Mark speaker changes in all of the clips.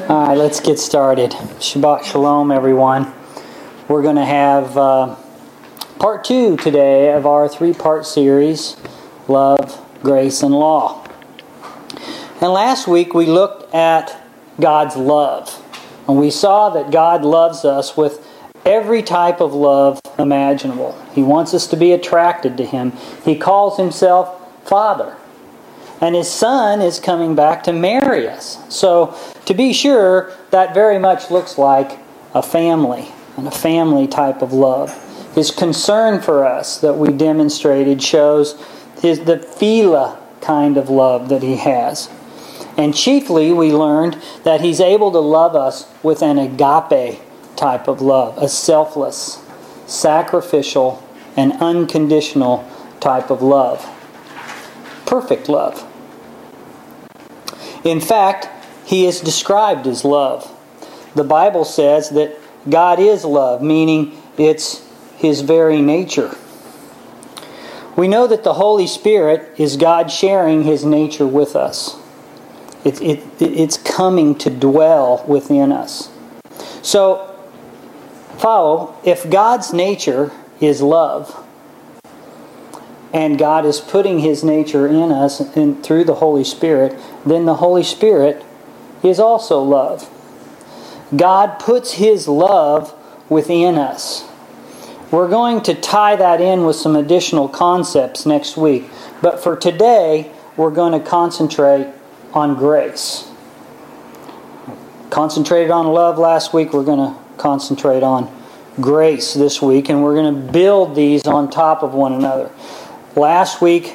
Speaker 1: All right, let's get started. Shabbat Shalom, everyone. We're going to have part 2 today of our 3-part series, Love, Grace, and Law. And last week we looked at God's love. And we saw that God loves us with every type of love imaginable. He wants us to be attracted to Him. He calls Himself Father. And His Son is coming back to marry us. So, to be sure, that very much looks like a family, and a family type of love. His concern for us that we demonstrated shows the philia kind of love that He has. And chiefly, we learned that He's able to love us with an agape type of love, a selfless, sacrificial, and unconditional type of love. Perfect love. In fact, He is described as love. The Bible says that God is love, meaning it's His very nature. We know that the Holy Spirit is God sharing His nature with us. It's coming to dwell within us. So, follow, if God's nature is love, and God is putting His nature in us and through the Holy Spirit, then the Holy Spirit is also love. God puts His love within us. We're going to tie that in with some additional concepts next week. But for today, we're going to concentrate on grace. Concentrated on love last week, we're going to concentrate on grace this week, and we're going to build these on top of one another. Last week,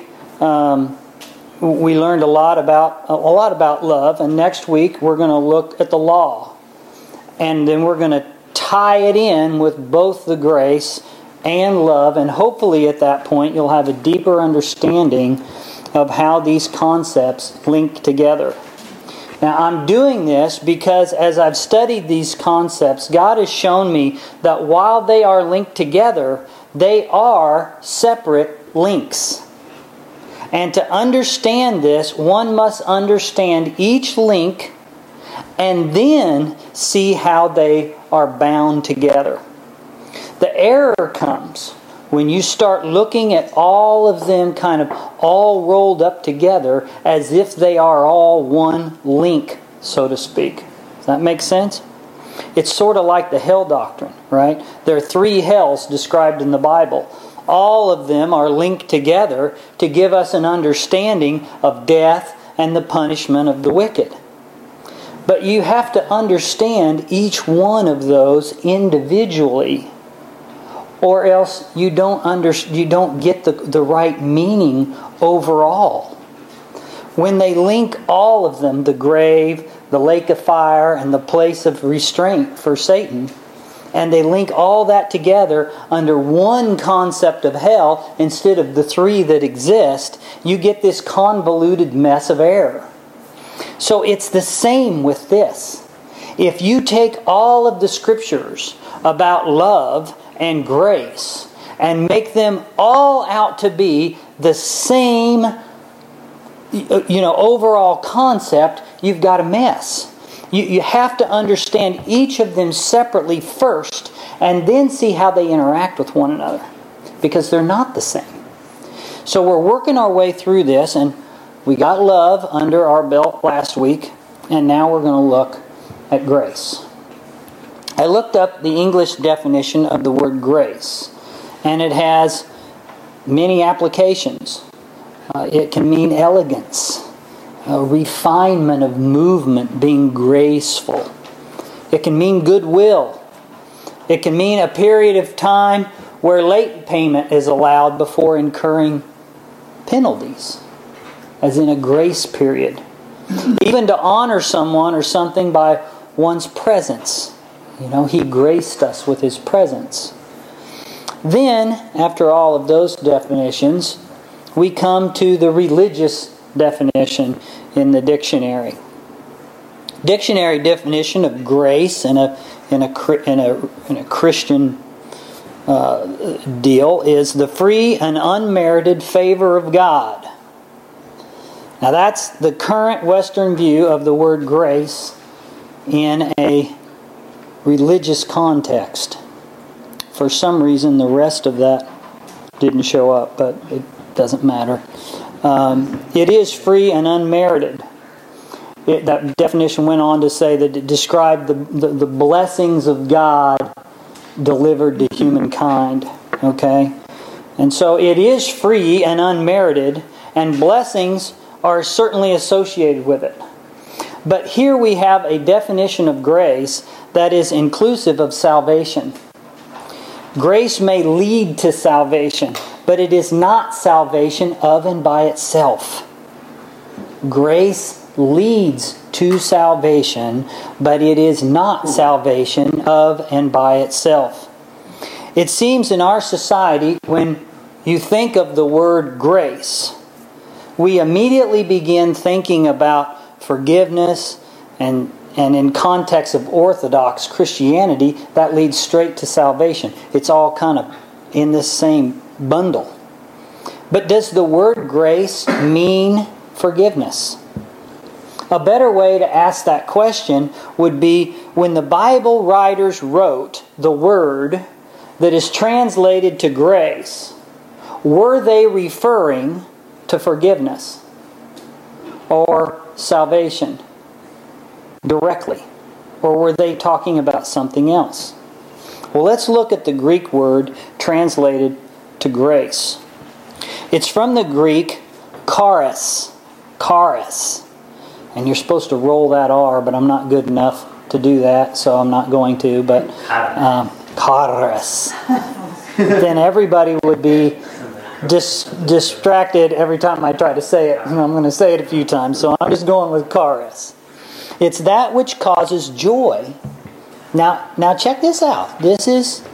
Speaker 1: we learned a lot about love, and next week we're going to look at the law, and then we're going to tie it in with both the grace and love, and hopefully at that point you'll have a deeper understanding of how these concepts link together. Now, I'm doing this because as I've studied these concepts, God has shown me that while they are linked together, they are separate links. And to understand this, one must understand each link and then see how they are bound together. The error comes when you start looking at all of them kind of all rolled up together as if they are all one link, so to speak. Does that make sense? It's sort of like the hell doctrine, right? There are 3 hells described in the Bible. All of them are linked together to give us an understanding of death and the punishment of the wicked. But you have to understand each one of those individually, or else you don't get the right meaning overall. When they link all of them, the grave, the lake of fire, and the place of restraint for Satan, and they link all that together under one concept of hell instead of the 3 that exist, you get this convoluted mess of error. So it's the same with this. If you take all of the scriptures about love and grace and make them all out to be the same overall concept, you've got a mess. You have to understand each of them separately first and then see how they interact with one another, because they're not the same. So we're working our way through this, and we got love under our belt last week, and now we're going to look at grace. I looked up the English definition of the word grace, and it has many applications. It can mean elegance, a refinement of movement, being graceful. It can mean goodwill. It can mean a period of time where late payment is allowed before incurring penalties, as in a grace period. Even to honor someone or something by one's presence. He graced us with His presence. Then, after all of those definitions, we come to the religious definition in the dictionary. Dictionary definition of grace in a Christian deal is the free and unmerited favor of God. Now that's the current Western view of the word grace in a religious context. For some reason, the rest of that didn't show up, but it doesn't matter. It is free and unmerited. That definition went on to say that it described the blessings of God delivered to humankind. Okay? And so it is free and unmerited, and blessings are certainly associated with it. But here we have a definition of grace that is inclusive of salvation. Grace may lead to salvation, but it is not salvation of and by itself. Grace leads to salvation, but it is not salvation of and by itself. It seems in our society, when you think of the word grace, we immediately begin thinking about forgiveness, and in context of Orthodox Christianity, that leads straight to salvation. It's all kind of in this same bundle. But does the word grace mean forgiveness? A better way to ask that question would be, when the Bible writers wrote the word that is translated to grace, were they referring to forgiveness or salvation directly? Or were they talking about something else? Well, let's look at the Greek word translated to grace. It's from the Greek charis. Charis. And you're supposed to roll that R, but I'm not good enough to do that, so I'm not going to. But charis. Then everybody would be distracted every time I try to say it. I'm going to say it a few times, so I'm just going with charis. It's that which causes joy. Now check this out. This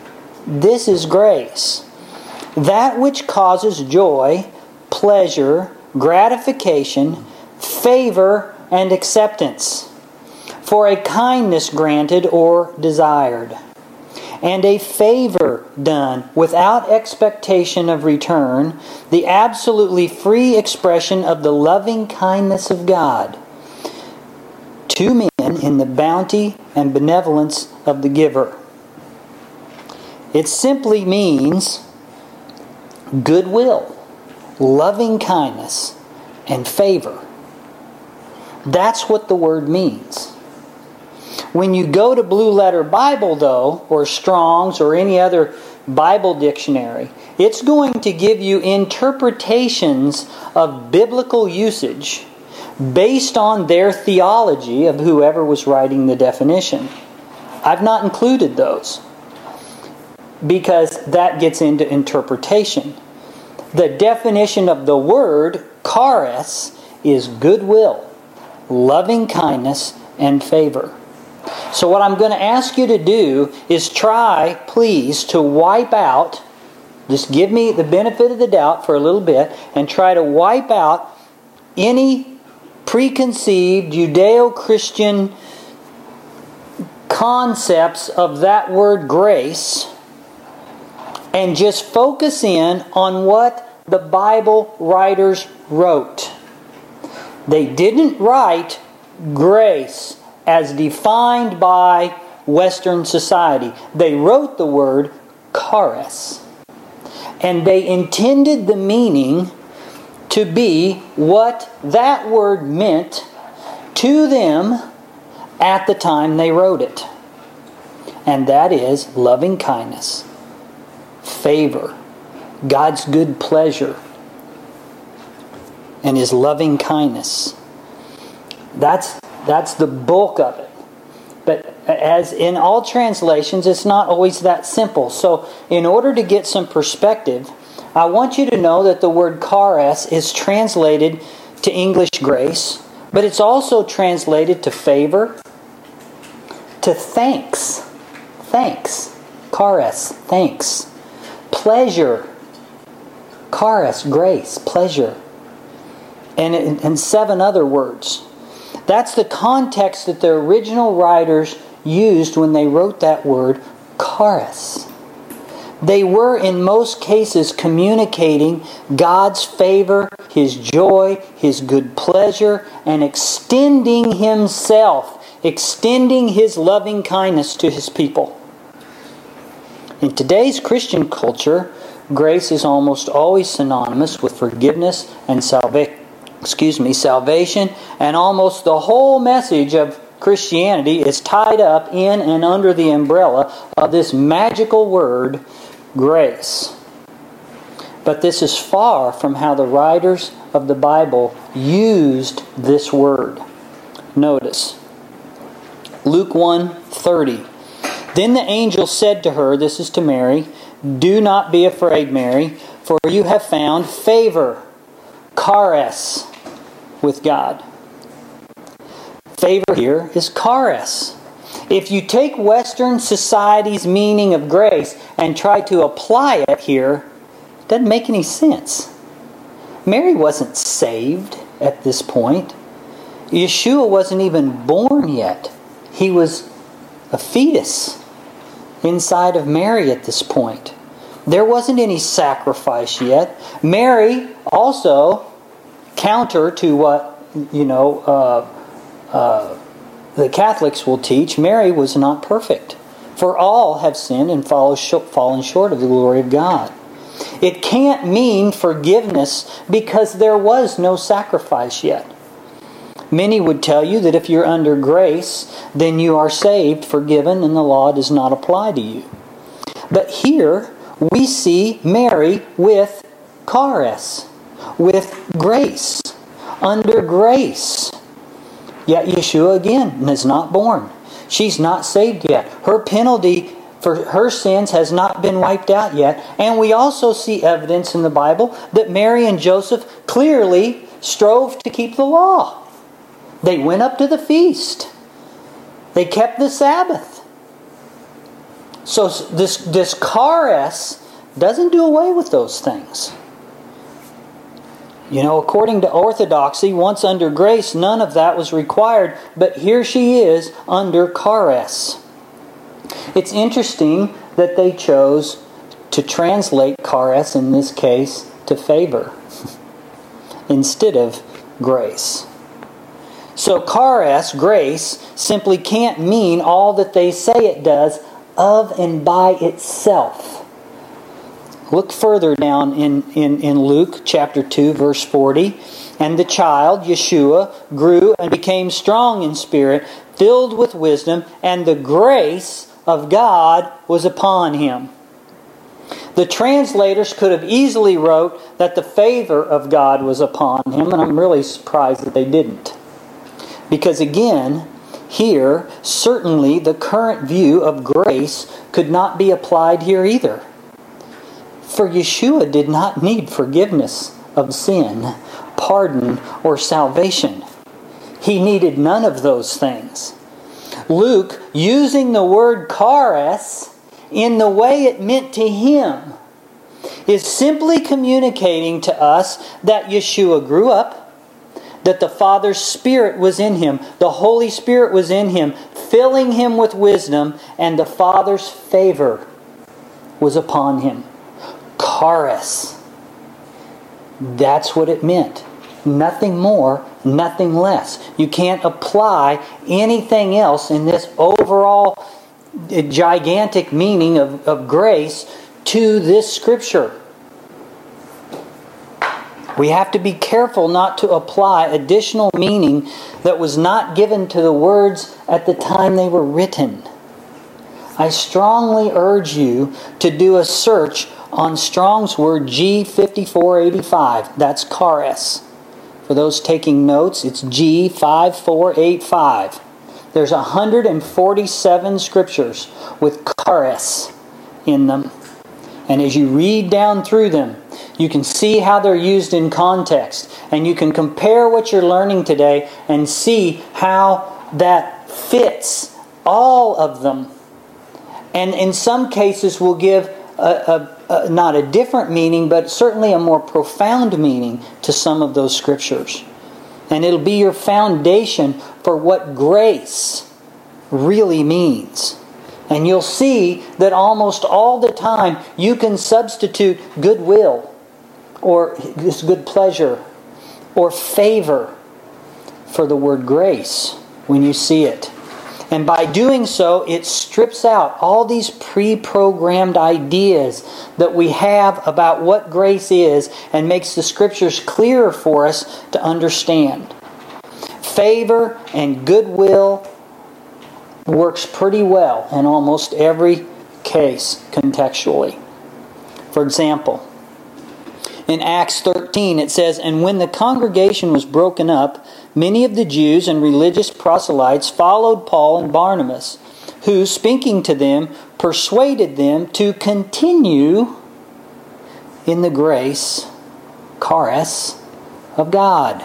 Speaker 1: is grace. That which causes joy, pleasure, gratification, favor, and acceptance, for a kindness granted or desired, and a favor done without expectation of return, the absolutely free expression of the loving kindness of God to men in the bounty and benevolence of the giver. It simply means goodwill, loving kindness, and favor. That's what the word means. When you go to Blue Letter Bible, though, or Strong's or any other Bible dictionary, it's going to give you interpretations of biblical usage based on their theology of whoever was writing the definition. I've not included those because that gets into interpretation. The definition of the word charis is goodwill, loving kindness, and favor. So what I'm going to ask you to do is try, please, to wipe out, just give me the benefit of the doubt for a little bit, and try to wipe out any preconceived Judeo-Christian concepts of that word grace, and just focus in on what the Bible writers wrote. They didn't write grace as defined by Western society. They wrote the word charis. And they intended the meaning to be what that word meant to them at the time they wrote it. And that is loving kindness, favor, God's good pleasure, and His loving kindness. That's the bulk of it. But as in all translations, it's not always that simple. So in order to get some perspective, I want you to know that the word charis is translated to English grace, but it's also translated to favor, to thanks. Thanks. Charis, thanks. Pleasure. Charis, grace, pleasure. And 7 other words. That's the context that the original writers used when they wrote that word charis. They were in most cases communicating God's favor, His joy, His good pleasure, and extending Himself extending His loving kindness to His people. In today's Christian culture, grace is almost always synonymous with forgiveness and salvation, and almost the whole message of Christianity is tied up in and under the umbrella of this magical word, grace. But this is far from how the writers of the Bible used this word. Notice, Luke 1:30. Then the angel said to her, this is to Mary, "Do not be afraid, Mary, for you have found favor," charis, with God. Favor here is charis. If you take Western society's meaning of grace and try to apply it here, it doesn't make any sense. Mary wasn't saved at this point. Yeshua wasn't even born yet. He was a fetus inside of Mary at this point. There wasn't any sacrifice yet. Mary also, counter to what the Catholics will teach, Mary was not perfect. For all have sinned and fallen short of the glory of God. It can't mean forgiveness because there was no sacrifice yet. Many would tell you that if you're under grace, then you are saved, forgiven, and the law does not apply to you. But here we see Mary with charis, with grace, under grace. Yet Yeshua again is not born. She's not saved yet. Her penalty for her sins has not been wiped out yet. And we also see evidence in the Bible that Mary and Joseph clearly strove to keep the law. They went up to the feast. They kept the Sabbath. So this charis doesn't do away with those things. According to orthodoxy, once under grace, none of that was required. But here she is under charis. It's interesting that they chose to translate charis in this case to favor instead of grace. So charis, grace, simply can't mean all that they say it does of and by itself. Look further down in Luke chapter 2, verse 40. And the child, Yeshua, grew and became strong in spirit, filled with wisdom, and the grace of God was upon him. The translators could have easily wrote that the favor of God was upon him, and I'm really surprised that they didn't. Because again, here, certainly the current view of grace could not be applied here either. For Yeshua did not need forgiveness of sin, pardon, or salvation. He needed none of those things. Luke, using the word charis in the way it meant to him, is simply communicating to us that Yeshua grew up, that the Father's Spirit was in him, the Holy Spirit was in him, filling him with wisdom, and the Father's favor was upon him. Charis. That's what it meant. Nothing more, nothing less. You can't apply anything else in this overall gigantic meaning of grace to this scripture. We have to be careful not to apply additional meaning that was not given to the words at the time they were written. I strongly urge you to do a search on Strong's word G5485. That's charis. For those taking notes, it's G5485. There's 147 scriptures with charis in them. And as you read down through them, you can see how they're used in context. And you can compare what you're learning today and see how that fits all of them. And in some cases will give not a different meaning, but certainly a more profound meaning to some of those scriptures. And it'll be your foundation for what grace really means. And you'll see that almost all the time you can substitute goodwill or this good pleasure or favor for the word grace when you see it And by doing so, it strips out all these pre-programmed ideas that we have about what grace is and makes the Scriptures clearer for us to understand. Favor and goodwill works pretty well in almost every case contextually. For example, in Acts 13 it says, "And when the congregation was broken up, many of the Jews and religious proselytes followed Paul and Barnabas, who, speaking to them, persuaded them to continue in the grace, charis, of God."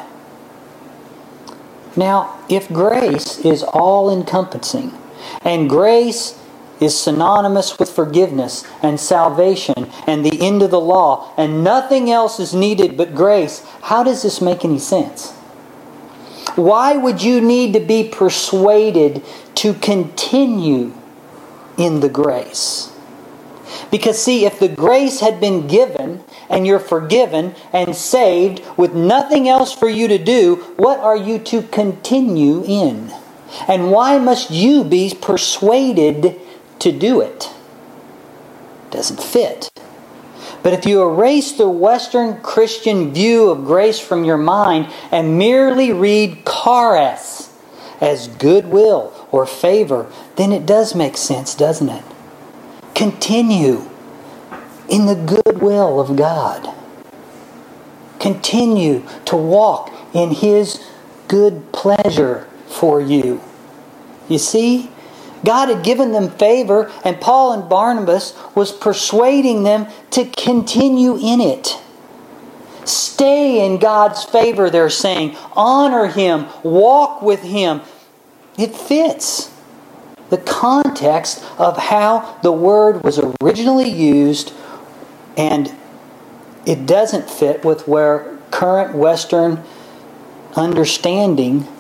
Speaker 1: Now, if grace is all-encompassing, and grace is synonymous with forgiveness and salvation and the end of the law, and nothing else is needed but grace, how does this make any sense? Why would you need to be persuaded to continue in the grace? Because see, if the grace had been given and you're forgiven and saved with nothing else for you to do, what are you to continue in? And why must you be persuaded to do it? Doesn't fit. But if you erase the Western Christian view of grace from your mind and merely read charis as goodwill or favor, then it does make sense, doesn't it? Continue in the goodwill of God. Continue to walk in His good pleasure for you. You see? God had given them favor, and Paul and Barnabas was persuading them to continue in it. Stay in God's favor, they're saying. Honor Him. Walk with Him. It fits the context of how the word was originally used, and it doesn't fit with where current Western understanding,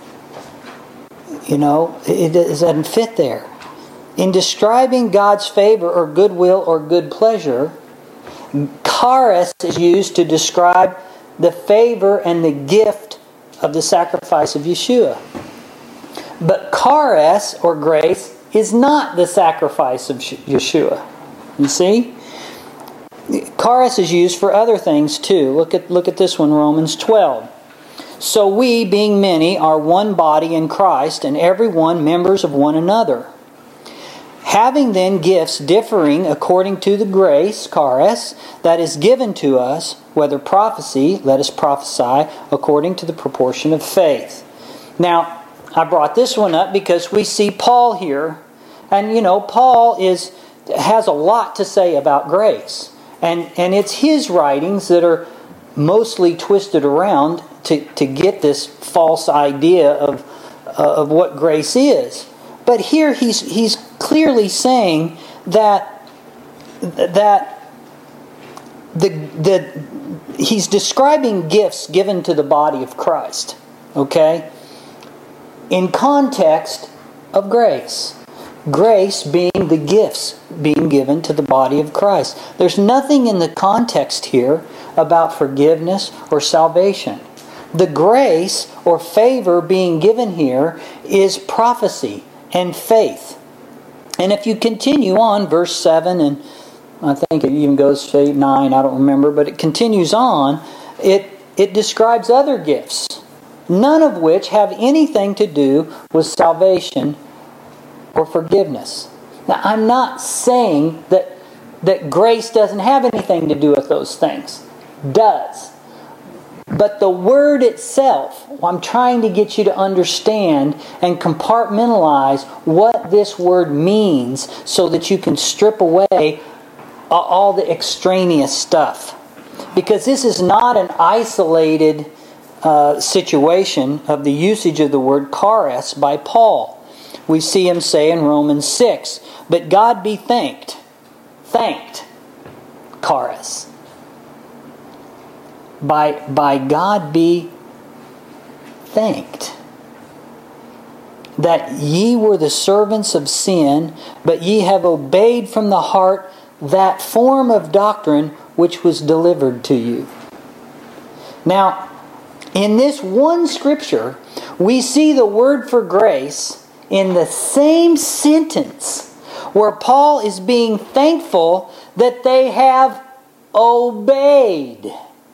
Speaker 1: it doesn't fit there. In describing God's favor or goodwill or good pleasure, charis is used to describe the favor and the gift of the sacrifice of Yeshua. But charis or grace is not the sacrifice of Yeshua. You see? Charis is used for other things too. Look at this one, Romans 12. "So we, being many, are one body in Christ, and every one members of one another. Having then gifts differing according to the grace, charis, that is given to us, whether prophecy, let us prophesy according to the proportion of faith." Now, I brought this one up because we see Paul here, and Paul has a lot to say about grace, and it's his writings that are mostly twisted around to get this false idea of what grace is. But here he's clearly saying that he's describing gifts given to the body of Christ, okay? In context of grace. Grace being the gifts being given to the body of Christ. There's nothing in the context here about forgiveness or salvation. The grace or favor being given here is prophecy and faith. And if you continue on, verse 7, and I think it even goes to 8, 9, I don't remember, but it continues on, it describes other gifts, none of which have anything to do with salvation or forgiveness. Now, I'm not saying that grace doesn't have anything to do with those things. It does. But the word itself, I'm trying to get you to understand and compartmentalize what this word means so that you can strip away all the extraneous stuff. Because this is not an isolated situation of the usage of the word charis by Paul. We see him say in Romans 6, "But God be thanked." Thanked. Charis. By God be thanked, that ye were the servants of sin, but ye have obeyed from the heart that form of doctrine which was delivered to you. Now, in this one scripture, we see the word for grace in the same sentence where Paul is being thankful that they have obeyed.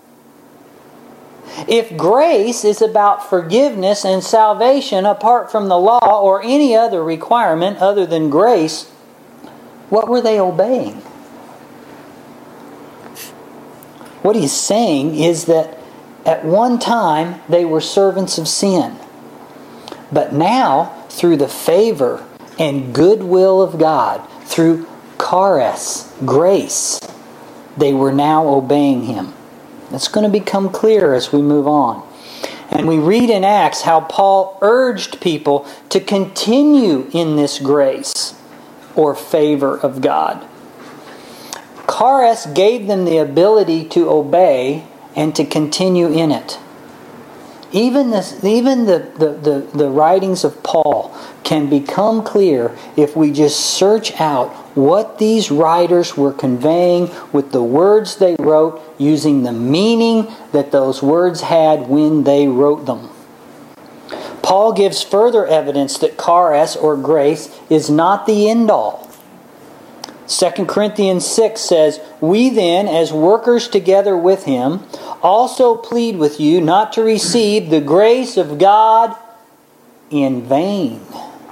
Speaker 1: If grace is about forgiveness and salvation apart from the law or any other requirement other than grace, what were they obeying? What he's saying is that at one time they were servants of sin. But now, through the favor and goodwill of God, through charis, grace, they were now obeying Him. That's going to become clear as we move on. And we read in Acts how Paul urged people to continue in this grace or favor of God. Charis gave them the ability to obey and to continue in it. Even the writings of Paul can become clear if we just search out what these writers were conveying with the words they wrote, using the meaning that those words had when they wrote them. Paul gives further evidence that charis or grace is not the end all. 2 Corinthians 6 says, "We then, as workers together with him, also plead with you not to receive the grace of God in vain."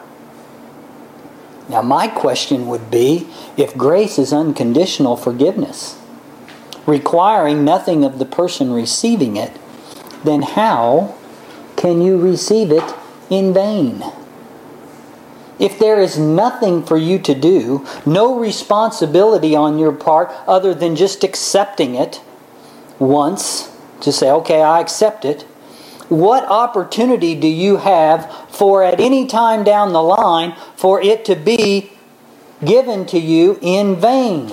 Speaker 1: Now my question would be, if grace is unconditional forgiveness, requiring nothing of the person receiving it, then how can you receive it in vain? If there is nothing for you to do, no responsibility on your part other than just accepting it once, to say, okay, I accept it, what opportunity do you have for at any time down the line for it to be given to you in vain?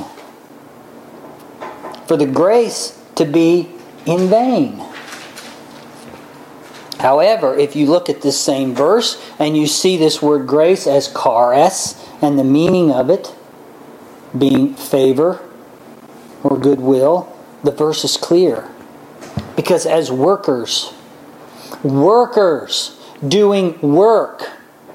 Speaker 1: For the grace to be in vain. However, if you look at this same verse and you see this word grace as charis and the meaning of it being favor or goodwill, the verse is clear. Because as workers doing work,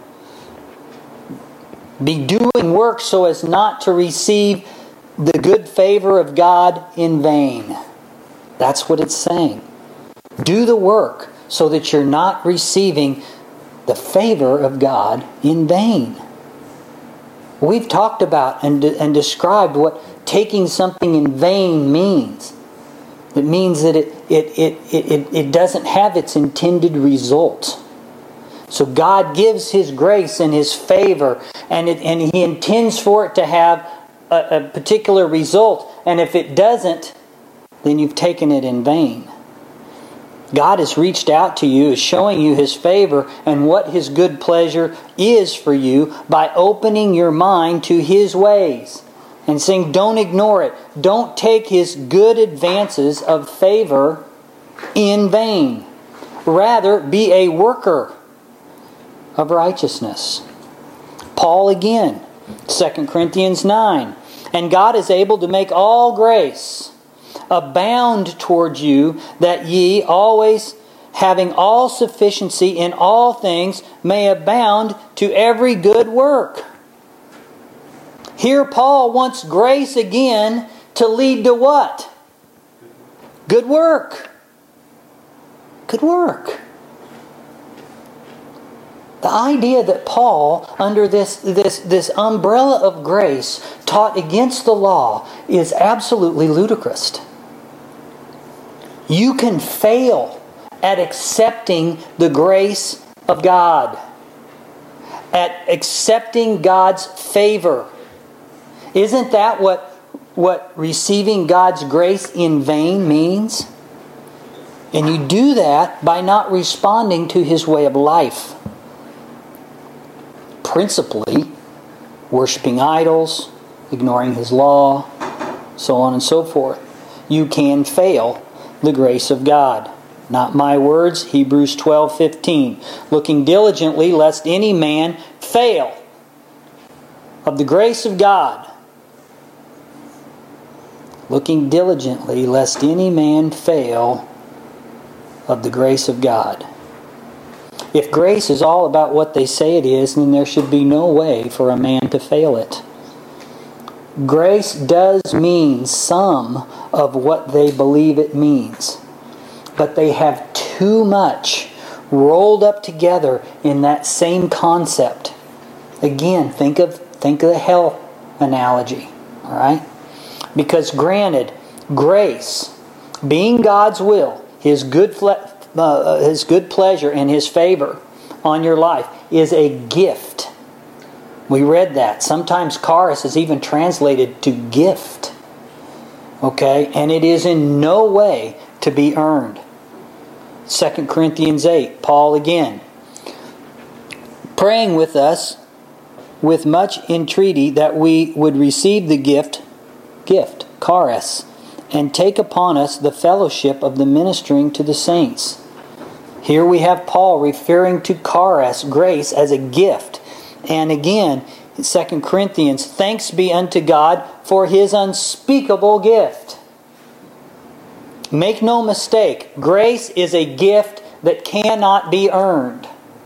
Speaker 1: be doing work so as not to receive the good favor of God in vain. That's what it's saying. Do the work so that you're not receiving the favor of God in vain. We've talked about and described what taking something in vain means. It means that it doesn't have its intended result. So God gives His grace and His favor, and He intends for it to have a particular result. And if it doesn't, then you've taken it in vain. God has reached out to you, is showing you His favor and what His good pleasure is for you by opening your mind to His ways and saying, don't ignore it. Don't take His good advances of favor in vain. Rather, be a worker of righteousness. Paul again, 2 Corinthians 9. "And God is able to make all grace abound towards you, that ye, always having all sufficiency in all things, may abound to every good work." Here Paul wants grace again to lead to what? Good work. Good work. The idea that Paul, under this umbrella of grace, taught against the law is absolutely ludicrous. You can fail at accepting the grace of God, at accepting God's favor. Isn't that what receiving God's grace in vain means? And you do that by not responding to His way of life. Principally, worshiping idols, ignoring His law, so on and so forth. You can fail the grace of God. Not my words, Hebrews 12:15. "Looking diligently lest any man fail of the grace of God." Looking diligently lest any man fail of the grace of God. If grace is all about what they say it is, then there should be no way for a man to fail it. Grace does mean some of what they believe it means, but they have too much rolled up together in that same concept. Again, think of the hell analogy, all right? Because granted, grace, being God's will, His good pleasure and His favor on your life, is a gift. We read that. Sometimes charis is even translated to gift. Okay? And it is in no way to be earned. 2 Corinthians 8, Paul again, praying with us with much entreaty that we would receive the gift, charis, and take upon us the fellowship of the ministering to the saints. Here we have Paul referring to charis, grace, as a gift. And again, in 2 Corinthians, thanks be unto God for His unspeakable gift. Make no mistake, grace is a gift that cannot be earned.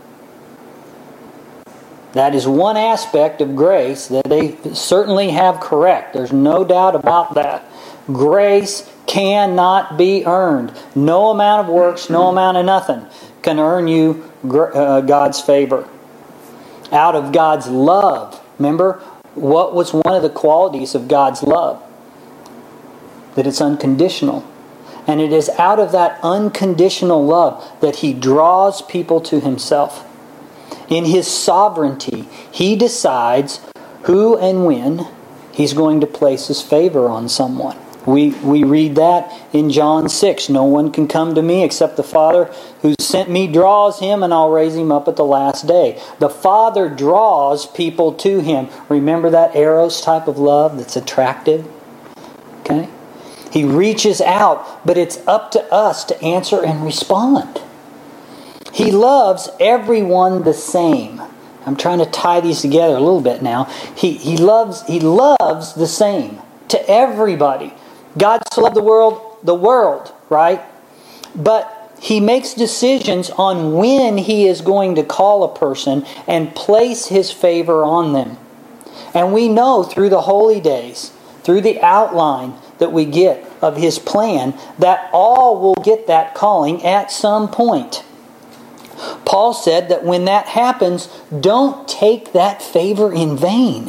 Speaker 1: That is one aspect of grace that they certainly have correct. There's no doubt about that. Grace cannot be earned. No amount of works, no amount of nothing can earn you God's favor. Out of God's love. Remember, what was one of the qualities of God's love? That it's unconditional. And it is out of that unconditional love that He draws people to Himself. In His sovereignty, He decides who and when He's going to place His favor on someone. We read that in John 6. No one can come to me except the Father who sent me draws him, and I'll raise him up at the last day. The Father draws people to Him. Remember that eros type of love that's attractive? Okay? He reaches out, but it's up to us to answer and respond. He loves everyone the same. I'm trying to tie these together a little bit now. He loves the same to everybody. God so loved the world, right? But He makes decisions on when He is going to call a person and place His favor on them. And we know through the holy days, through the outline that we get of His plan, that all will get that calling at some point. Paul said that when that happens, don't take that favor in vain.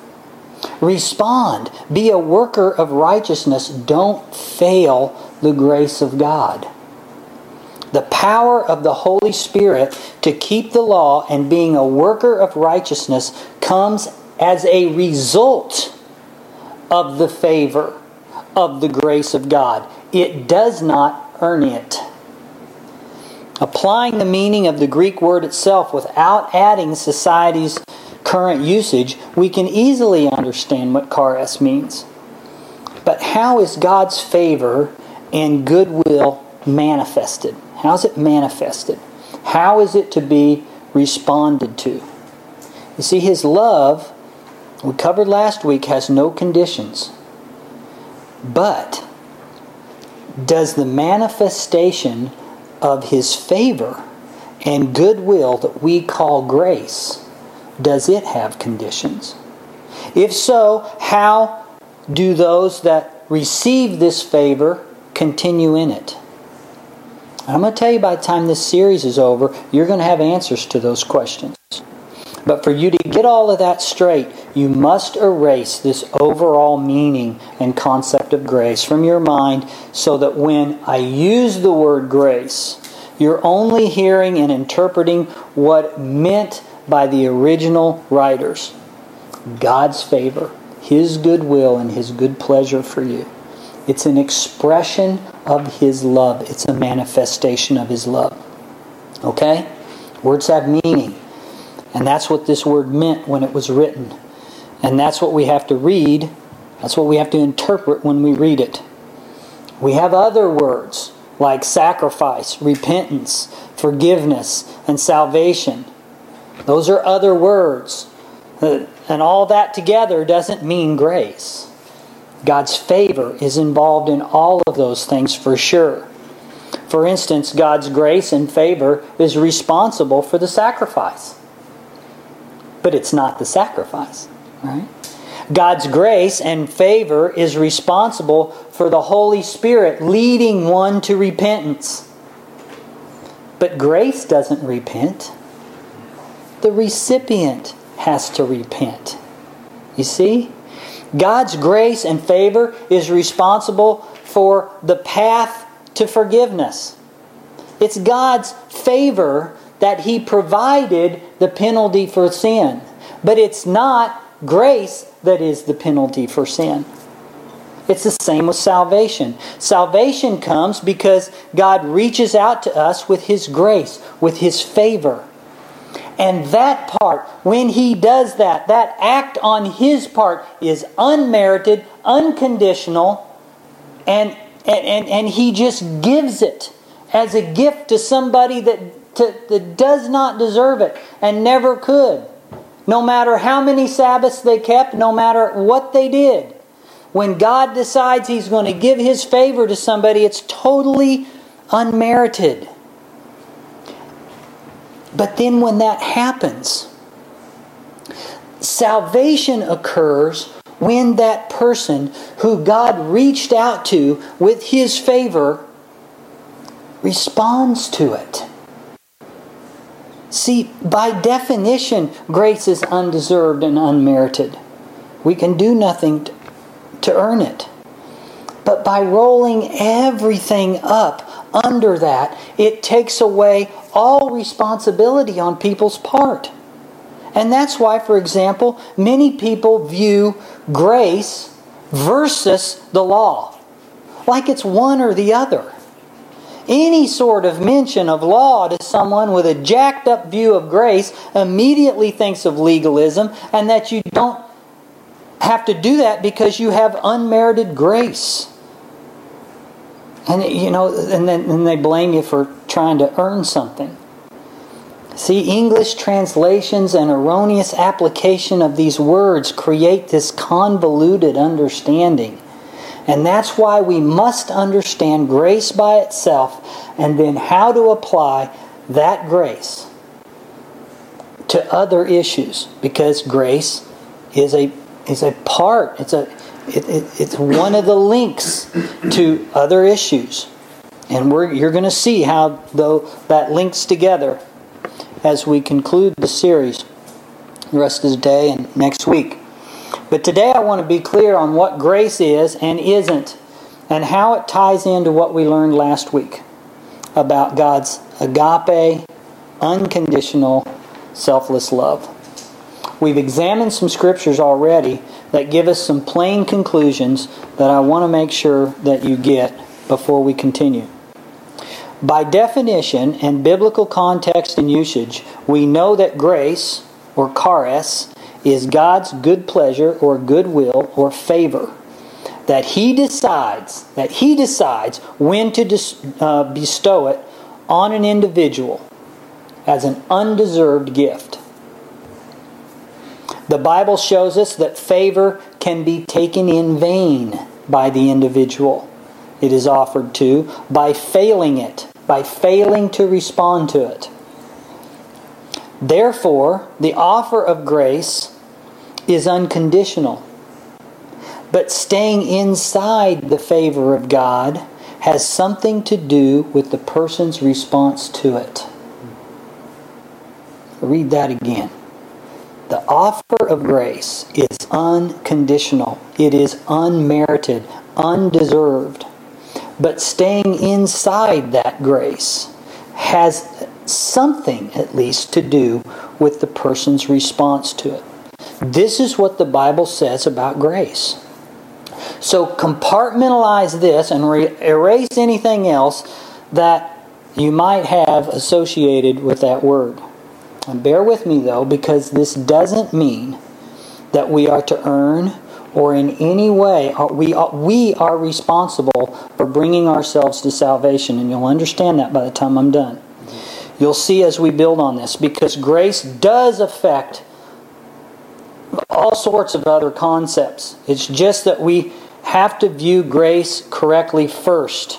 Speaker 1: Respond. Be a worker of righteousness. Don't fail the grace of God. The power of the Holy Spirit to keep the law and being a worker of righteousness comes as a result of the favor of the grace of God. It does not earn it. Applying the meaning of the Greek word itself without adding society's current usage, we can easily understand what charis means. But how is God's favor and goodwill manifested? How is it manifested? How is it to be responded to? You see, His love, we covered last week, has no conditions. But does the manifestation of His favor and goodwill that we call grace, does it have conditions? If so, how do those that receive this favor continue in it? I'm going to tell you, by the time this series is over, you're going to have answers to those questions. But for you to get all of that straight, you must erase this overall meaning and concept of grace from your mind, so that when I use the word grace, you're only hearing and interpreting what meant by the original writers. God's favor, His goodwill, and His good pleasure for you. It's an expression of His love. It's a manifestation of His love. Okay? Words have meaning. And that's what this word meant when it was written. And that's what we have to read. That's what we have to interpret when we read it. We have other words like sacrifice, repentance, forgiveness, and salvation. Those are other words. And all that together doesn't mean grace. God's favor is involved in all of those things for sure. For instance, God's grace and favor is responsible for the sacrifice. But it's not the sacrifice, right? God's grace and favor is responsible for the Holy Spirit leading one to repentance. But grace doesn't repent. The recipient has to repent. You see? God's grace and favor is responsible for the path to forgiveness. It's God's favor that He provided the penalty for sin. But it's not grace that is the penalty for sin. It's the same with salvation. Salvation comes because God reaches out to us with His grace, with His favor. And that part, when He does that, that act on His part is unmerited, unconditional, and He just gives it as a gift to somebody that does not deserve it and never could. No matter how many Sabbaths they kept, no matter what they did. When God decides He's going to give His favor to somebody, it's totally unmerited. But then when that happens, salvation occurs when that person who God reached out to with His favor responds to it. See, by definition, grace is undeserved and unmerited. We can do nothing to earn it. But by rolling everything up under that, it takes away all responsibility on people's part. And that's why, for example, many people view grace versus the law like it's one or the other. Any sort of mention of law to someone with a jacked up view of grace immediately thinks of legalism, and that you don't have to do that because you have unmerited grace. And then they blame you for trying to earn something. See, English translations and erroneous application of these words create this convoluted understanding. And that's why we must understand grace by itself and then how to apply that grace to other issues. Because grace is a part, it's one of the links to other issues. And you're going to see how that links together as we conclude the series the rest of the day and next week. But today I want to be clear on what grace is and isn't, and how it ties into what we learned last week about God's agape, unconditional, selfless love. We've examined some scriptures already that give us some plain conclusions that I want to make sure that you get before we continue. By definition and biblical context and usage, we know that grace, or charis, is God's good pleasure or goodwill or favor. That He decides when to bestow it on an individual as an undeserved gift. The Bible shows us that favor can be taken in vain by the individual it is offered to by failing to respond to it. Therefore, the offer of grace is unconditional. But staying inside the favor of God has something to do with the person's response to it. I'll read that again. The offer of grace is unconditional. It is unmerited, undeserved. But staying inside that grace has something, at least, to do with the person's response to it. This is what the Bible says about grace. So compartmentalize this and erase anything else that you might have associated with that word. And bear with me, though, because this doesn't mean that we are to earn or in any way we are responsible for bringing ourselves to salvation. And you'll understand that by the time I'm done. You'll see as we build on this, because grace does affect all sorts of other concepts. It's just that we have to view grace correctly first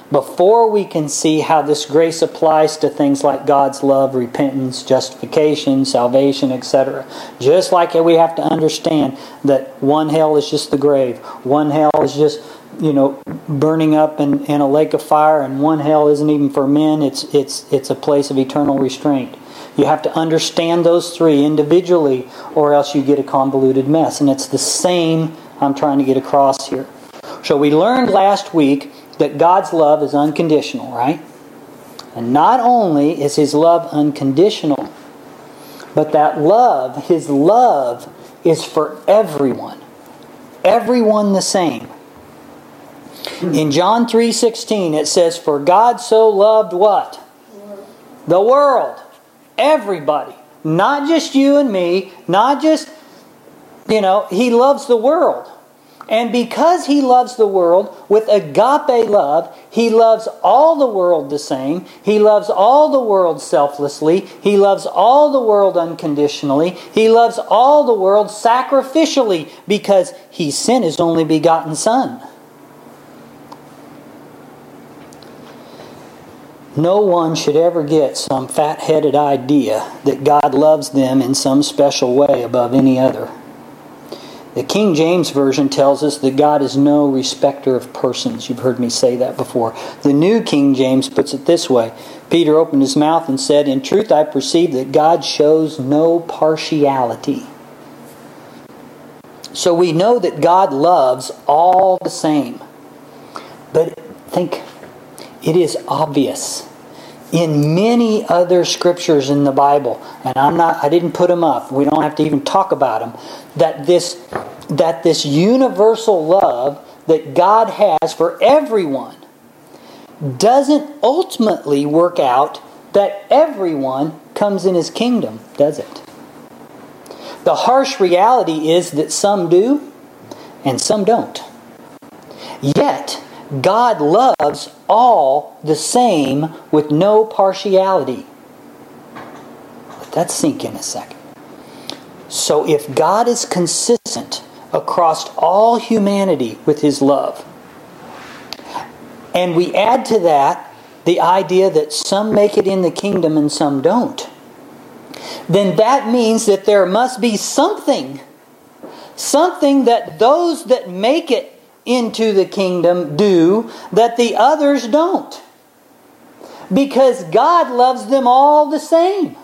Speaker 1: before we can see how this grace applies to things like God's love, repentance, justification, salvation, etc. Just like we have to understand that one hell is just the grave. One hell is just, burning up in a lake of fire, and one hell isn't even for men. It's a place of eternal restraint. You have to understand those three individually, or else you get a convoluted mess. And it's the same I'm trying to get across here. So we learned last week that God's love is unconditional, right? And not only is His love unconditional, but that love, His love, is for everyone. Everyone the same. In John 3:16 it says, "For God so loved" what? The world. Everybody. Not just you and me. Not just, He loves the world. And because He loves the world with agape love, He loves all the world the same. He loves all the world selflessly. He loves all the world unconditionally. He loves all the world sacrificially because He sent His only begotten Son. No one should ever get some fat-headed idea that God loves them in some special way above any other. The King James Version tells us that God is no respecter of persons. You've heard me say that before. The New King James puts it this way. Peter opened his mouth and said, "In truth I perceive that God shows no partiality." So we know that God loves all the same. But think, it is obvious in many other scriptures in the Bible, and I didn't put them up. We don't have to even talk about them. That this universal love that God has for everyone doesn't ultimately work out that everyone comes in His kingdom, does it? The harsh reality is that some do and some don't. Yet, God loves all the same with no partiality. Let that sink in a second. So if God is consistent across all humanity with His love, and we add to that the idea that some make it in the kingdom and some don't, then that means that there must be something that those that make it into the kingdom do that the others don't. Because God loves them all the same.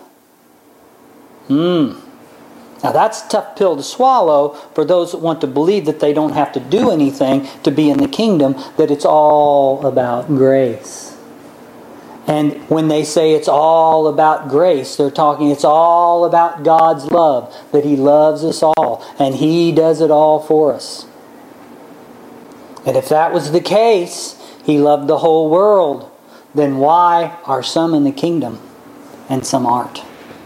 Speaker 1: Now that's a tough pill to swallow for those that want to believe that they don't have to do anything to be in the kingdom, that it's all about grace. And when they say it's all about grace, they're talking it's all about God's love, that He loves us all and He does it all for us. And if that was the case, He loved the whole world, then why are some in the kingdom and some aren't?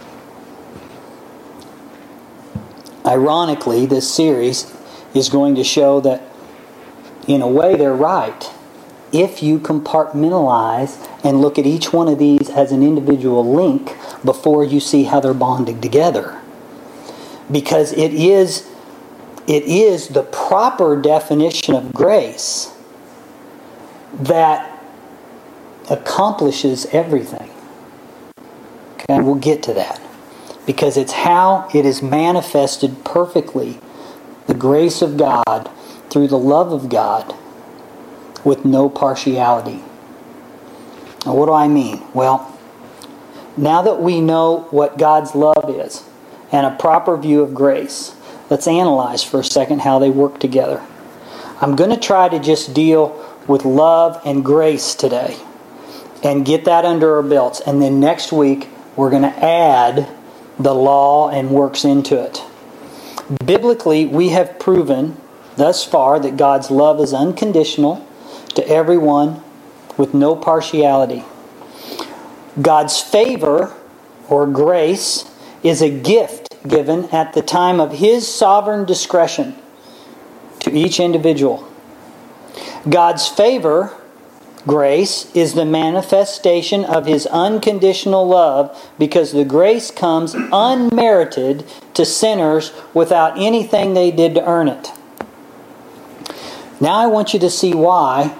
Speaker 1: Ironically, this series is going to show that, in a way, they're right. If you compartmentalize and look at each one of these as an individual link before you see how they're bonded together. Because it is the proper definition of grace that accomplishes everything. Okay, we'll get to that. Because it's how it is manifested perfectly, the grace of God through the love of God with no partiality. Now, what do I mean? Well, now that we know what God's love is and a proper view of grace, let's analyze for a second how they work together. I'm going to try to just deal with love and grace today and get that under our belts. And then next week, we're going to add the law and works into it. Biblically, we have proven thus far that God's love is unconditional to everyone with no partiality. God's favor or grace is a gift given at the time of His sovereign discretion to each individual. God's favor, grace, is the manifestation of His unconditional love because the grace comes unmerited to sinners without anything they did to earn it. Now I want you to see why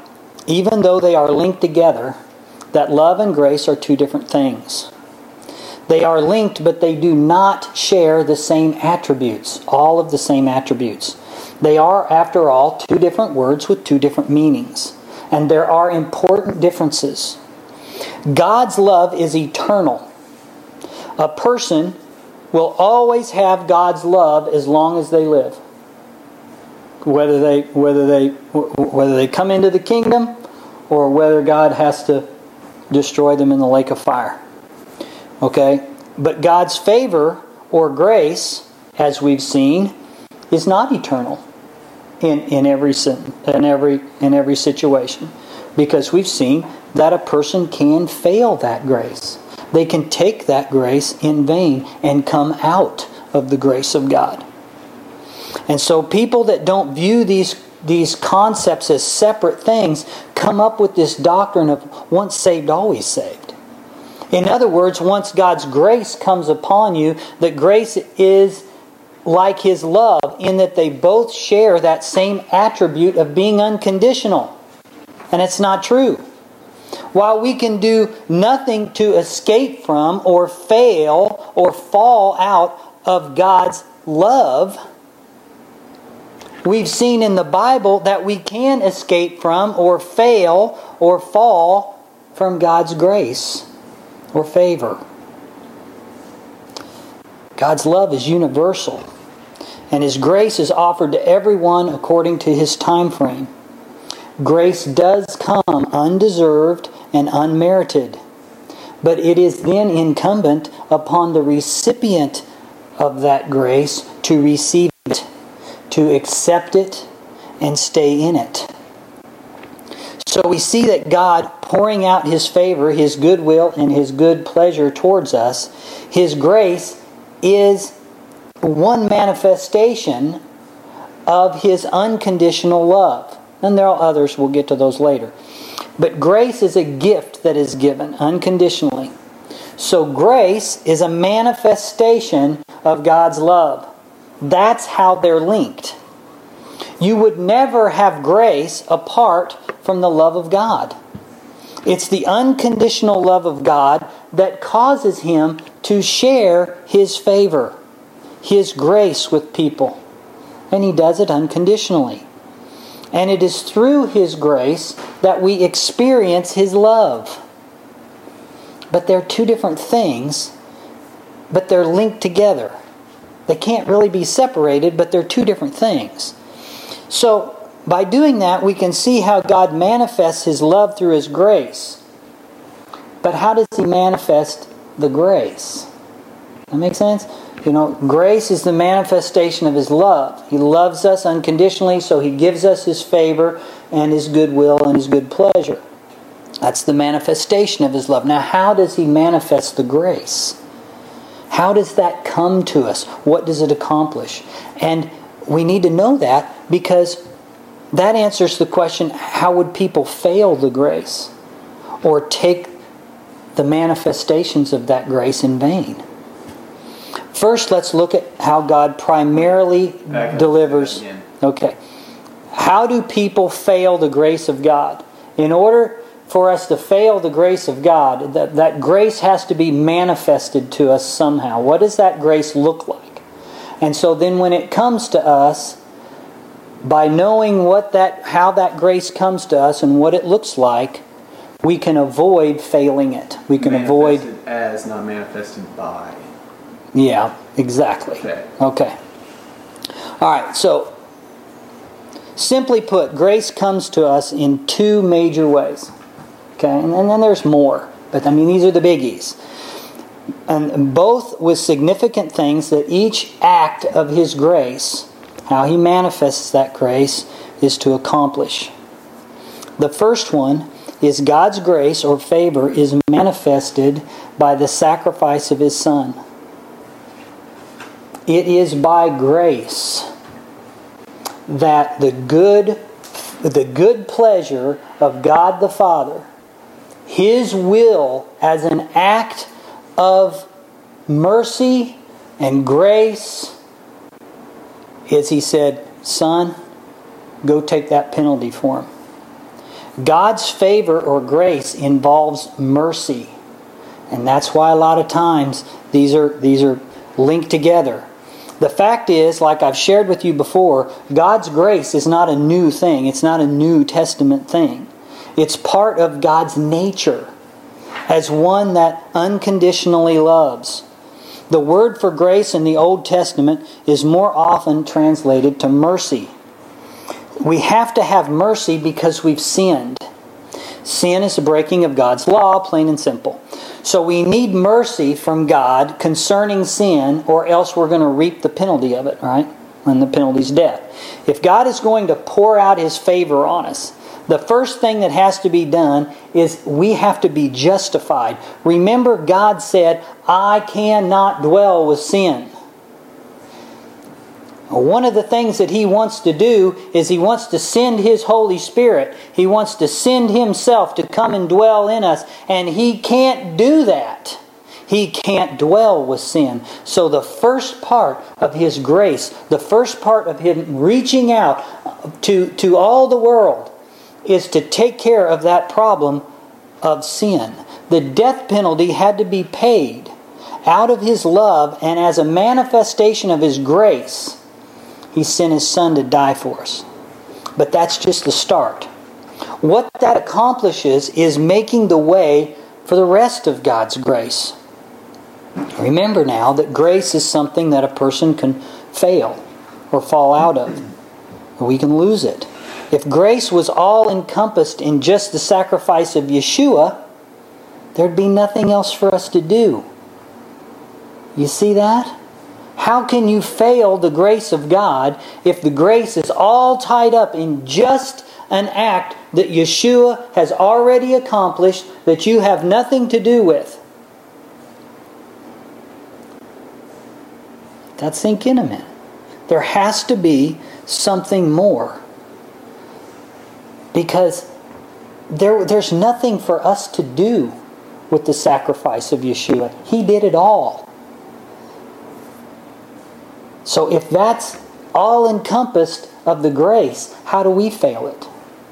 Speaker 1: even though they are linked together, that love and grace are two different things. They are linked, but they do not share the same attributes, all of the same attributes. They are, after all, two different words with two different meanings. And there are important differences. God's love is eternal. A person will always have God's love as long as they live. Whether they come into the kingdom or whether God has to destroy them in the lake of fire. Okay? But God's favor or grace, as we've seen, is not eternal in every situation. Because we've seen that a person can fail that grace. They can take that grace in vain and come out of the grace of God. And so people that don't view these concepts as separate things come up with this doctrine of once saved, always saved. In other words, once God's grace comes upon you, that grace is like His love in that they both share that same attribute of being unconditional. And it's not true. While we can do nothing to escape from or fail or fall out of God's love, we've seen in the Bible that we can escape from or fail or fall from God's grace or favor. God's love is universal, and His grace is offered to everyone according to His time frame. Grace does come undeserved and unmerited, but it is then incumbent upon the recipient of that grace to receive it, to accept it, and stay in it. So we see that God pouring out His favor, His goodwill, and His good pleasure towards us, His grace is one manifestation of His unconditional love. And there are others, we'll get to those later. But grace is a gift that is given unconditionally. So grace is a manifestation of God's love. That's how they're linked. You would never have grace apart from the love of God. It's the unconditional love of God that causes Him to share His favor, His grace with people. And He does it unconditionally. And it is through His grace that we experience His love. But they're two different things, but they're linked together. They can't really be separated, but they're two different things. So, by doing that, we can see how God manifests His love through His grace. But how does He manifest the grace? That make sense? Grace is the manifestation of His love. He loves us unconditionally, so He gives us His favor and His goodwill and His good pleasure. That's the manifestation of His love. Now, how does He manifest the grace? How does that come to us? What does it accomplish? And we need to know that because that answers the question, how would people fail the grace or take the manifestations of that grace in vain? First, let's look at how God primarily delivers. Okay. How do people fail the grace of God? In order for us to fail the grace of God, that grace has to be manifested to us somehow. What does that grace look like? And so then when it comes to us, by knowing how that grace comes to us and what it looks like, we can avoid failing it. We can avoid
Speaker 2: as, not manifested by.
Speaker 1: Yeah, exactly. Okay. All right, so simply put, grace comes to us in two major ways. Okay, and then there's more. But these are the biggies. And both with significant things that each act of His grace, how He manifests that grace, is to accomplish. The first one is God's grace or favor is manifested by the sacrifice of His Son. It is by grace that the good pleasure of God the Father, His will as an act of mercy and grace, is He said, Son, go take that penalty for him. God's favor or grace involves mercy. And that's why a lot of times these are linked together. The fact is, like I've shared with you before, God's grace is not a new thing. It's not a New Testament thing. It's part of God's nature as one that unconditionally loves. The word for grace in the Old Testament is more often translated to mercy. We have to have mercy because we've sinned. Sin is the breaking of God's law, plain and simple. So we need mercy from God concerning sin, or else we're going to reap the penalty of it, right? And the penalty is death. If God is going to pour out His favor on us, the first thing that has to be done is we have to be justified. Remember, God said, I cannot dwell with sin. One of the things that He wants to do is He wants to send His Holy Spirit. He wants to send Himself to come and dwell in us. And He can't do that. He can't dwell with sin. So the first part of His grace, the first part of Him reaching out to all the world, is to take care of that problem of sin. The death penalty had to be paid out of His love, and as a manifestation of His grace, He sent His Son to die for us. But that's just the start. What that accomplishes is making the way for the rest of God's grace. Remember now that grace is something that a person can fail or fall out of. We can lose it. If grace was all encompassed in just the sacrifice of Yeshua, there'd be nothing else for us to do. You see that? How can you fail the grace of God if the grace is all tied up in just an act that Yeshua has already accomplished that you have nothing to do with? That sink in a minute. There has to be something more. Because there's nothing for us to do with the sacrifice of Yeshua. He did it all. So if that's all encompassed of the grace, how do we fail it?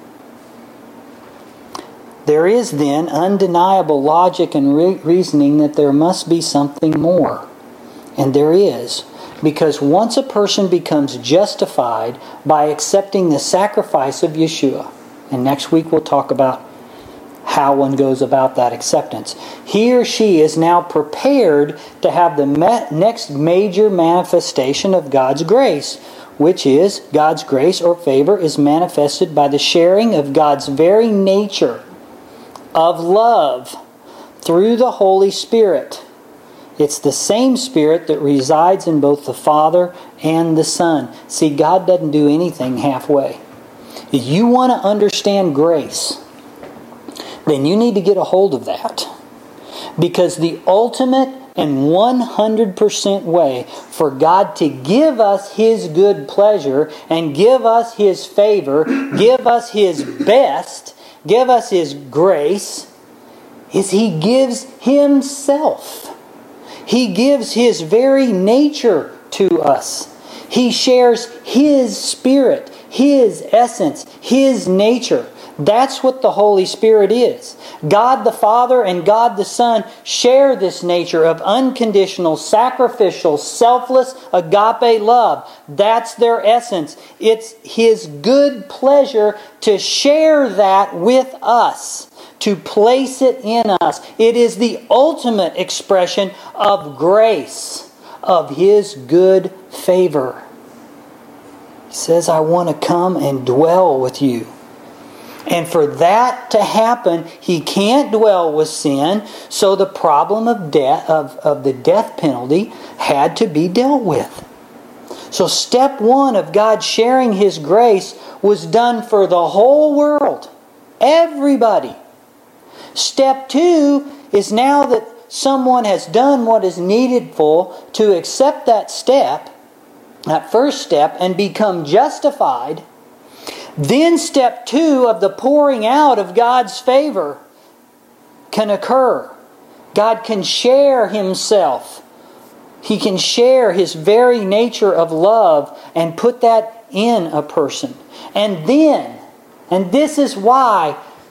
Speaker 1: There is then undeniable logic and reasoning that there must be something more. And there is. Because once a person becomes justified by accepting the sacrifice of Yeshua, and next week we'll talk about how one goes about that acceptance, he or she is now prepared to have the next major manifestation of God's grace, which is God's grace or favor is manifested by the sharing of God's very nature of love through the Holy Spirit. It's the same Spirit that resides in both the Father and the Son. See, God doesn't do anything halfway. If you want to understand grace, then you need to get a hold of that. Because the ultimate and 100% way for God to give us His good pleasure and give us His favor, give us His best, give us His grace, is He gives Himself. He gives His very nature to us. He shares His Spirit, His essence, His nature. That's what the Holy Spirit is. God the Father and God the Son share this nature of unconditional, sacrificial, selfless, agape love. That's their essence. It's His good pleasure to share that with us, to place it in us. It is the ultimate expression of grace, of His good favor. He says, I want to come and dwell with you. And for that to happen, He can't dwell with sin, so the problem of death, of the death penalty had to be dealt with. So step one of God sharing His grace was done for the whole world. Everybody. Step two is now that someone has done what is needful to accept that step, that first step, and become justified. Then step two of the pouring out of God's favor can occur. God can share Himself. He can share His very nature of love and put that in a person. And then, and this is why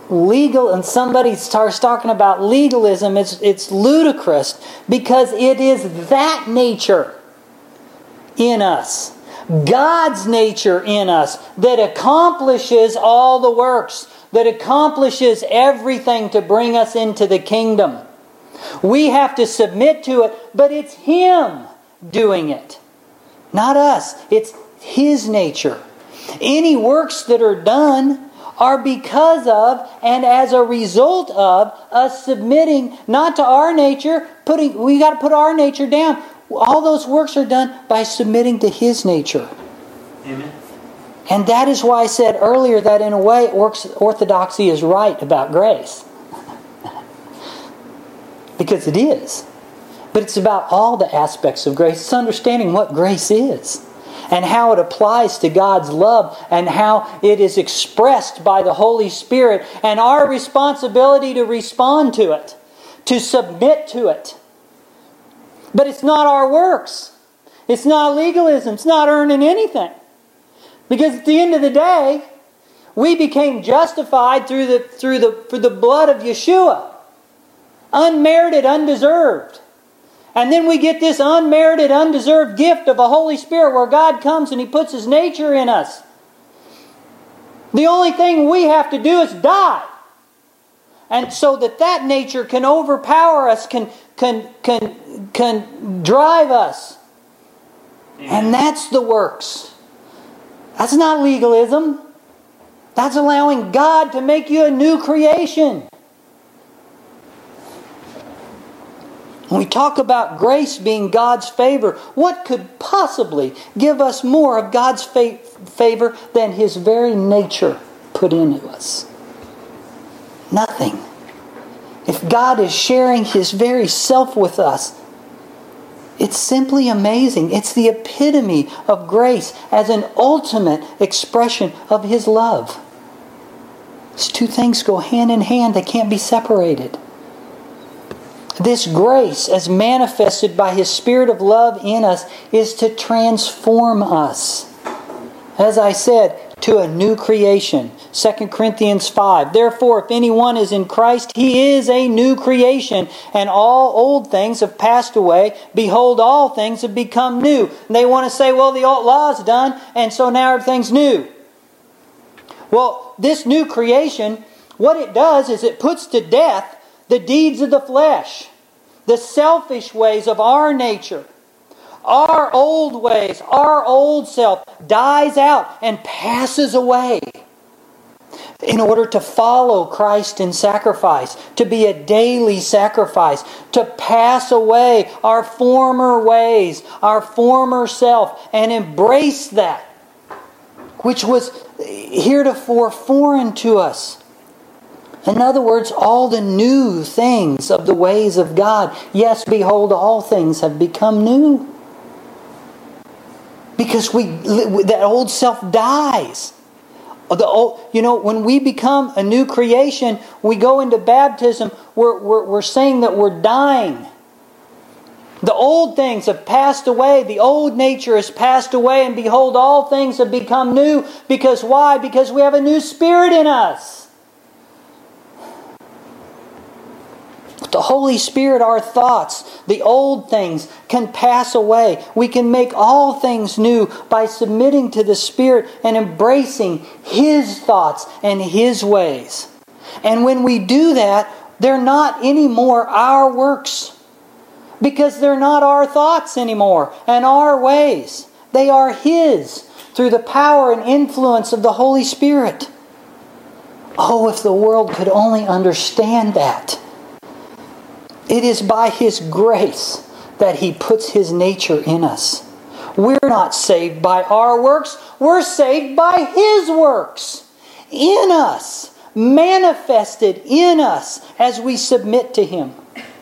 Speaker 1: legal, and somebody starts talking about legalism, it's ludicrous, because it is that nature in us, God's nature in us, that accomplishes all the works, that accomplishes everything to bring us into the kingdom. We have to submit to it, but it's Him doing it, not us. It's His nature. Any works that are done are because of and as a result of us submitting not to our nature, we got to put our nature down. All those works are done by submitting to His nature.
Speaker 2: Amen.
Speaker 1: And that is why I said earlier that in a way orthodoxy is right about grace. Because it is. But it's about all the aspects of grace. It's understanding what grace is, and how it applies to God's love, and how it is expressed by the Holy Spirit, and our responsibility to respond to it, to submit to it. But it's not our works. It's not legalism. It's not earning anything. Because at the end of the day, we became justified through the blood of Yeshua. Unmerited, undeserved. And then we get this unmerited, undeserved gift of a Holy Spirit where God comes and He puts His nature in us. The only thing we have to do is die. And so that nature can overpower us, can drive us. And that's the works. That's not legalism. That's allowing God to make you a new creation. When we talk about grace being God's favor, what could possibly give us more of God's favor than His very nature put into us? Nothing. If God is sharing His very self with us, it's simply amazing. It's the epitome of grace as an ultimate expression of His love. These two things go hand in hand. They can't be separated. This grace, as manifested by His Spirit of love in us, is to transform us. As I said, to a new creation. 2 Corinthians 5. Therefore, if anyone is in Christ, he is a new creation, and all old things have passed away. Behold, all things have become new. And they want to say, well, the old law is done, and so now everything's new. Well, this new creation, what it does is it puts to death the deeds of the flesh, the selfish ways of our nature. Our old ways, our old self dies out and passes away in order to follow Christ in sacrifice, to be a daily sacrifice, to pass away our former ways, our former self, and embrace that which was heretofore foreign to us. In other words, all the new things of the ways of God. Yes, behold, all things have become new. Because that old self dies. When we become a new creation, we go into baptism, we're saying that we're dying. The old things have passed away. The old nature has passed away. And behold, all things have become new. Because why? Because we have a new spirit in us. The Holy Spirit, our thoughts, the old things can pass away. We can make all things new by submitting to the Spirit and embracing His thoughts and His ways. And when we do that, they're not anymore our works. Because they're not our thoughts anymore and our ways. They are His through the power and influence of the Holy Spirit. Oh, if the world could only understand that. It is by His grace that He puts His nature in us. We're not saved by our works. We're saved by His works in us, manifested in us as we submit to Him.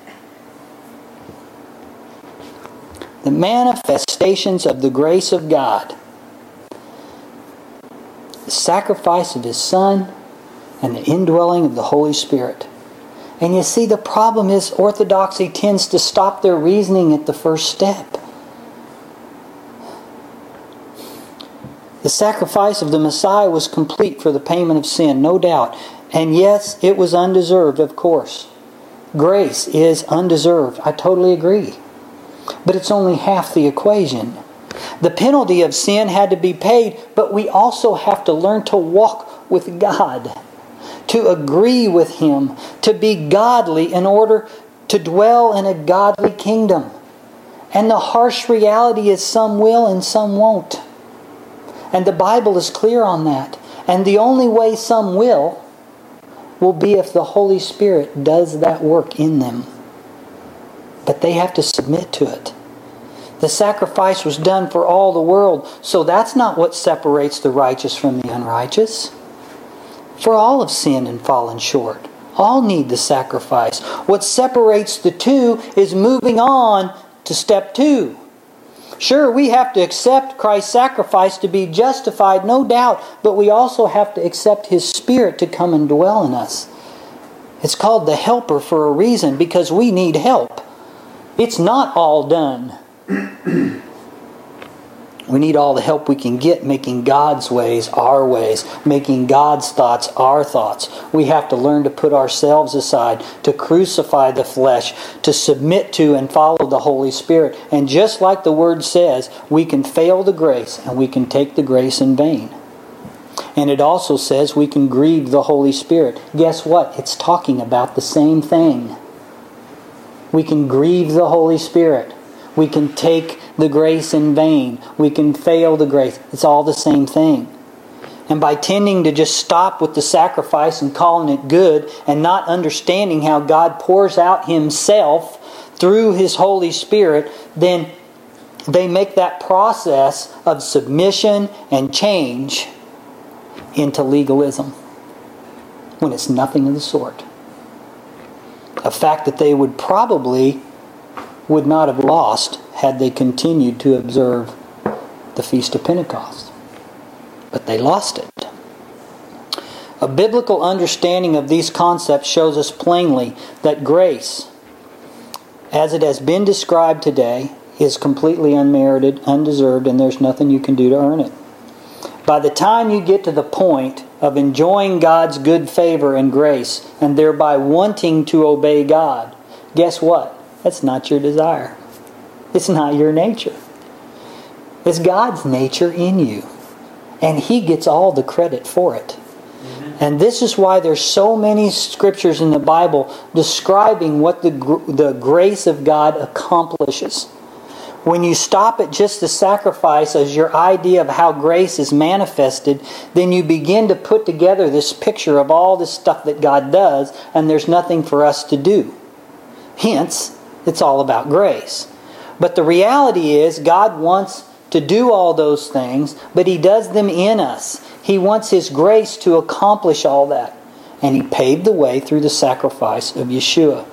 Speaker 1: The manifestations of the grace of God, the sacrifice of His Son, and the indwelling of the Holy Spirit. And you see, the problem is orthodoxy tends to stop their reasoning at the first step. The sacrifice of the Messiah was complete for the payment of sin, no doubt. And yes, it was undeserved, of course. Grace is undeserved. I totally agree. But it's only half the equation. The penalty of sin had to be paid, but we also have to learn to walk with God, to agree with Him, to be godly in order to dwell in a godly kingdom. And the harsh reality is some will and some won't. And the Bible is clear on that. And the only way some will be if the Holy Spirit does that work in them. But they have to submit to it. The sacrifice was done for all the world, so that's not what separates the righteous from the unrighteous. For all have sinned and fallen short. All need the sacrifice. What separates the two is moving on to step 2. Sure, we have to accept Christ's sacrifice to be justified, no doubt, but we also have to accept His Spirit to come and dwell in us. It's called the Helper for a reason, because we need help. It's not all done. We need all the help we can get making God's ways our ways, making God's thoughts our thoughts. We have to learn to put ourselves aside, to crucify the flesh, to submit to and follow the Holy Spirit. And just like the Word says, we can fail the grace and we can take the grace in vain. And it also says we can grieve the Holy Spirit. Guess what? It's talking about the same thing. We can grieve the Holy Spirit. We can take the grace in vain. We can fail the grace. It's all the same thing. And by tending to just stop with the sacrifice and calling it good and not understanding how God pours out Himself through His Holy Spirit, then they make that process of submission and change into legalism when it's nothing of the sort. A fact that they would not have lost had they continued to observe the Feast of Pentecost. But they lost it. A biblical understanding of these concepts shows us plainly that grace, as it has been described today, is completely unmerited, undeserved, and there's nothing you can do to earn it. By the time you get to the point of enjoying God's good favor and grace, and thereby wanting to obey God, guess what? That's not your desire. It's not your nature. It's God's nature in you. And He gets all the credit for it. Amen. And this is why there's so many scriptures in the Bible describing what the grace of God accomplishes. When you stop at just the sacrifice as your idea of how grace is manifested, then you begin to put together this picture of all this stuff that God does, and there's nothing for us to do. Hence, it's all about grace. But the reality is, God wants to do all those things, but He does them in us. He wants His grace to accomplish all that. And He paved the way through the sacrifice of Yeshua.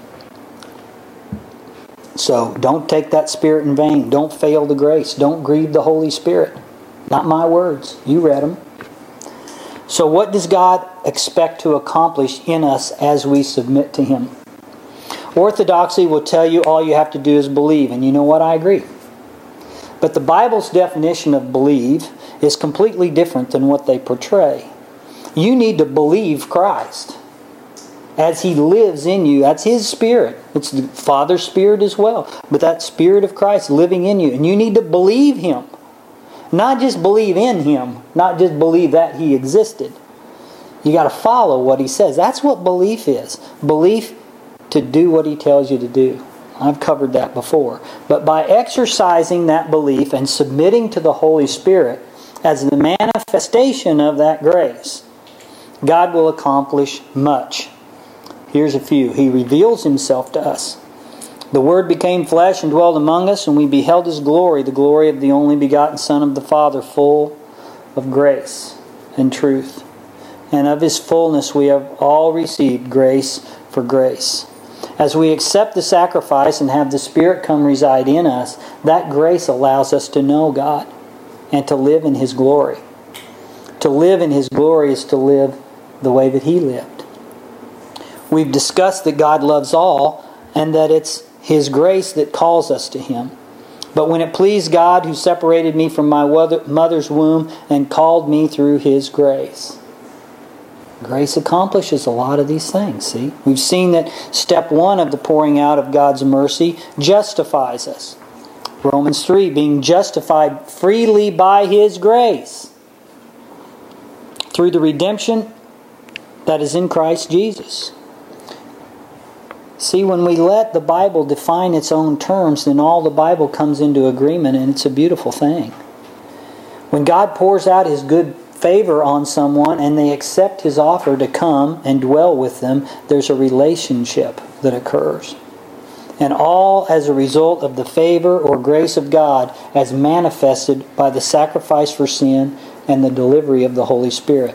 Speaker 1: So don't take that Spirit in vain. Don't fail the grace. Don't grieve the Holy Spirit. Not my words. You read them. So what does God expect to accomplish in us as we submit to Him? Orthodoxy will tell you all you have to do is believe. And you know what? I agree. But the Bible's definition of believe is completely different than what they portray. You need to believe Christ as He lives in you. That's His Spirit. It's the Father's Spirit as well. But that Spirit of Christ living in you. And you need to believe Him. Not just believe in Him. Not just believe that He existed. You got to follow what He says. That's what belief is. Belief to do what He tells you to do. I've covered that before. But by exercising that belief and submitting to the Holy Spirit as the manifestation of that grace, God will accomplish much. Here's a few. He reveals Himself to us. The Word became flesh and dwelled among us, and we beheld His glory, the glory of the only begotten Son of the Father, full of grace and truth. And of His fullness we have all received grace for grace. As we accept the sacrifice and have the Spirit come reside in us, that grace allows us to know God and to live in His glory. To live in His glory is to live the way that He lived. We've discussed that God loves all and that it's His grace that calls us to Him. But when it pleased God who separated me from my mother's womb and called me through His grace. Grace accomplishes a lot of these things, see? We've seen that step 1 of the pouring out of God's mercy justifies us. Romans 3, being justified freely by His grace through the redemption that is in Christ Jesus. See, when we let the Bible define its own terms, then all the Bible comes into agreement, and it's a beautiful thing. When God pours out His good favor on someone and they accept His offer to come and dwell with them, there's a relationship that occurs. And all as a result of the favor or grace of God as manifested by the sacrifice for sin and the delivery of the Holy Spirit.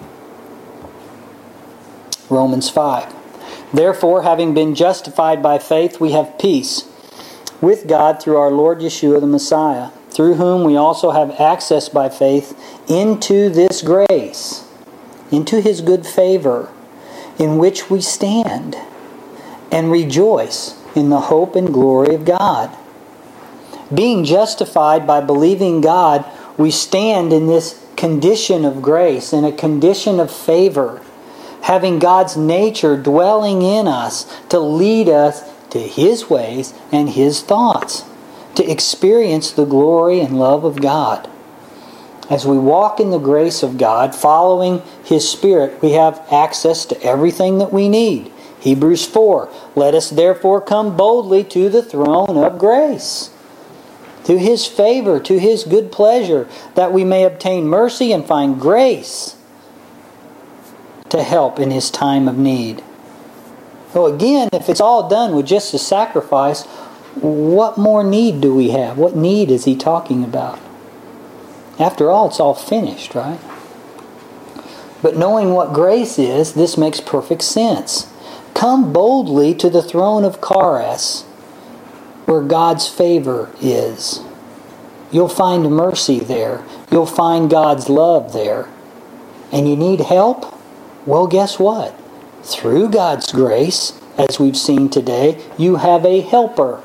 Speaker 1: Romans 5. Therefore, having been justified by faith, we have peace with God through our Lord Yeshua the Messiah, through whom we also have access by faith into this grace, into His good favor, in which we stand and rejoice in the hope and glory of God. Being justified by believing God, we stand in this condition of grace, in a condition of favor, having God's nature dwelling in us to lead us to His ways and His thoughts, to experience the glory and love of God. As we walk in the grace of God, following His Spirit, we have access to everything that we need. Hebrews 4, let us therefore come boldly to the throne of grace, to His favor, to His good pleasure, that we may obtain mercy and find grace to help in His time of need. So again, if it's all done with just a sacrifice, what more need do we have? What need is He talking about? After all, it's all finished, right? But knowing what grace is, this makes perfect sense. Come boldly to the throne of Charis, where God's favor is. You'll find mercy there. You'll find God's love there. And you need help? Well, guess what? Through God's grace, as we've seen today, you have a helper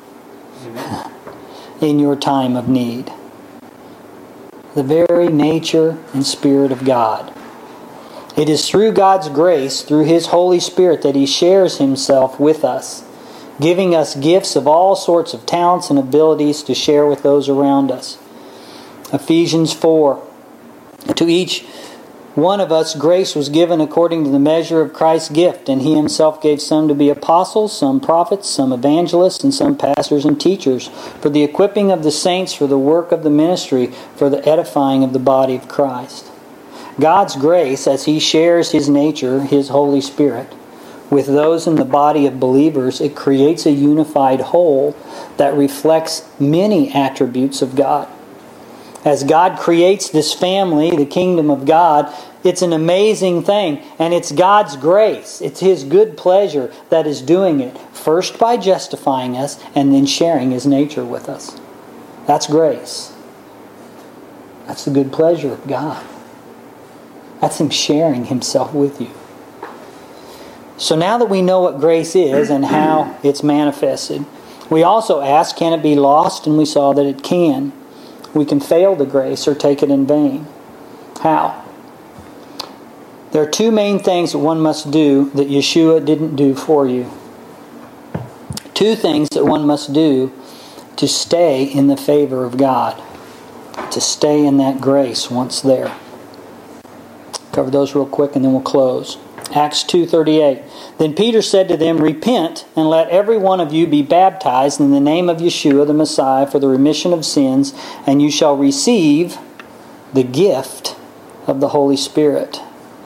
Speaker 1: in your time of need. The very nature and Spirit of God. It is through God's grace, through His Holy Spirit, that He shares Himself with us, giving us gifts of all sorts of talents and abilities to share with those around us. Ephesians 4. To each one of us grace was given according to the measure of Christ's gift, and He Himself gave some to be apostles, some prophets, some evangelists, and some pastors and teachers, for the equipping of the saints, for the work of the ministry, for the edifying of the body of Christ. God's grace, as He shares His nature, His Holy Spirit, with those in the body of believers, it creates a unified whole that reflects many attributes of God. As God creates this family, the kingdom of God, it's an amazing thing. And it's God's grace. It's His good pleasure that is doing it. First by justifying us and then sharing His nature with us. That's grace. That's the good pleasure of God. That's Him sharing Himself with you. So now that we know what grace is and how it's manifested, we also ask, can it be lost? And we saw that it can. We can fail the grace or take it in vain. How? There are two main things that one must do that Yeshua didn't do for you. Two things that one must do to stay in the favor of God. To stay in that grace once there. Cover those real quick and then we'll close. Acts 2:38. Then Peter said to them, repent and let every one of you be baptized in the name of Yeshua the Messiah for the remission of sins, and you shall receive the gift of the Holy Spirit.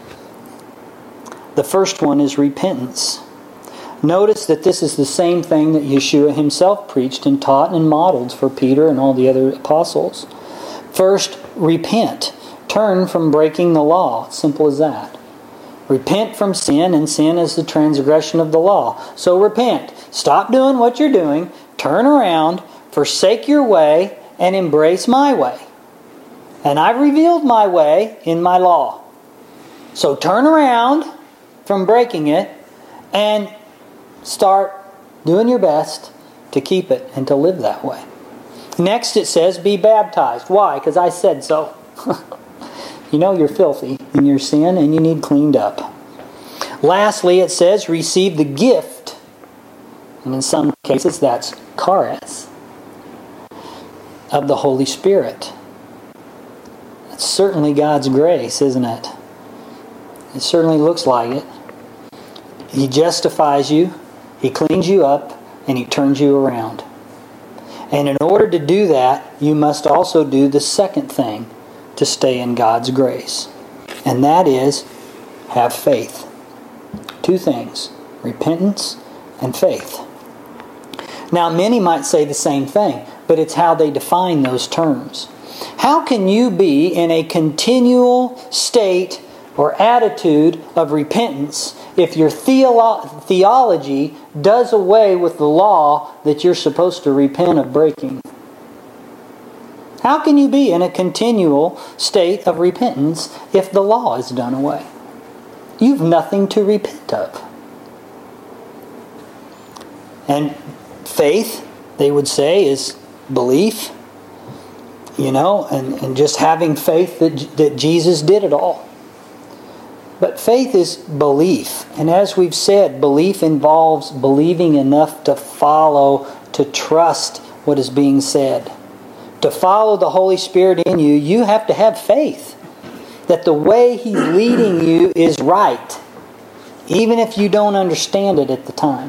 Speaker 1: The first one is repentance. Notice that this is the same thing that Yeshua Himself preached and taught and modeled for Peter and all the other apostles. First, repent. Turn from breaking the law. Simple as that. Repent from sin, and sin is the transgression of the law. So repent. Stop doing what you're doing. Turn around, forsake your way, and embrace my way. And I've revealed my way in my law. So turn around from breaking it and start doing your best to keep it and to live that way. Next it says, be baptized. Why? Because I said so. You know you're filthy and your sin and you need cleaned up. Lastly, it says, receive the gift. And in some cases, that's charis, of the Holy Spirit. That's certainly God's grace, isn't it? It certainly looks like it. He justifies you, He cleans you up, and He turns you around. And in order to do that, you must also do the second thing to stay in God's grace. And that is, have faith. Two things, repentance and faith. Now, many might say the same thing, but it's how they define those terms. How can you be in a continual state or attitude of repentance if your theology does away with the law that you're supposed to repent of breaking? How can you be in a continual state of repentance if the law is done away? You've nothing to repent of. And faith, they would say, is belief. And just having faith that Jesus did it all. But faith is belief. And as we've said, belief involves believing enough to follow, to trust what is being said. To follow the Holy Spirit in you, you have to have faith that the way He's leading you is right, even if you don't understand it at the time.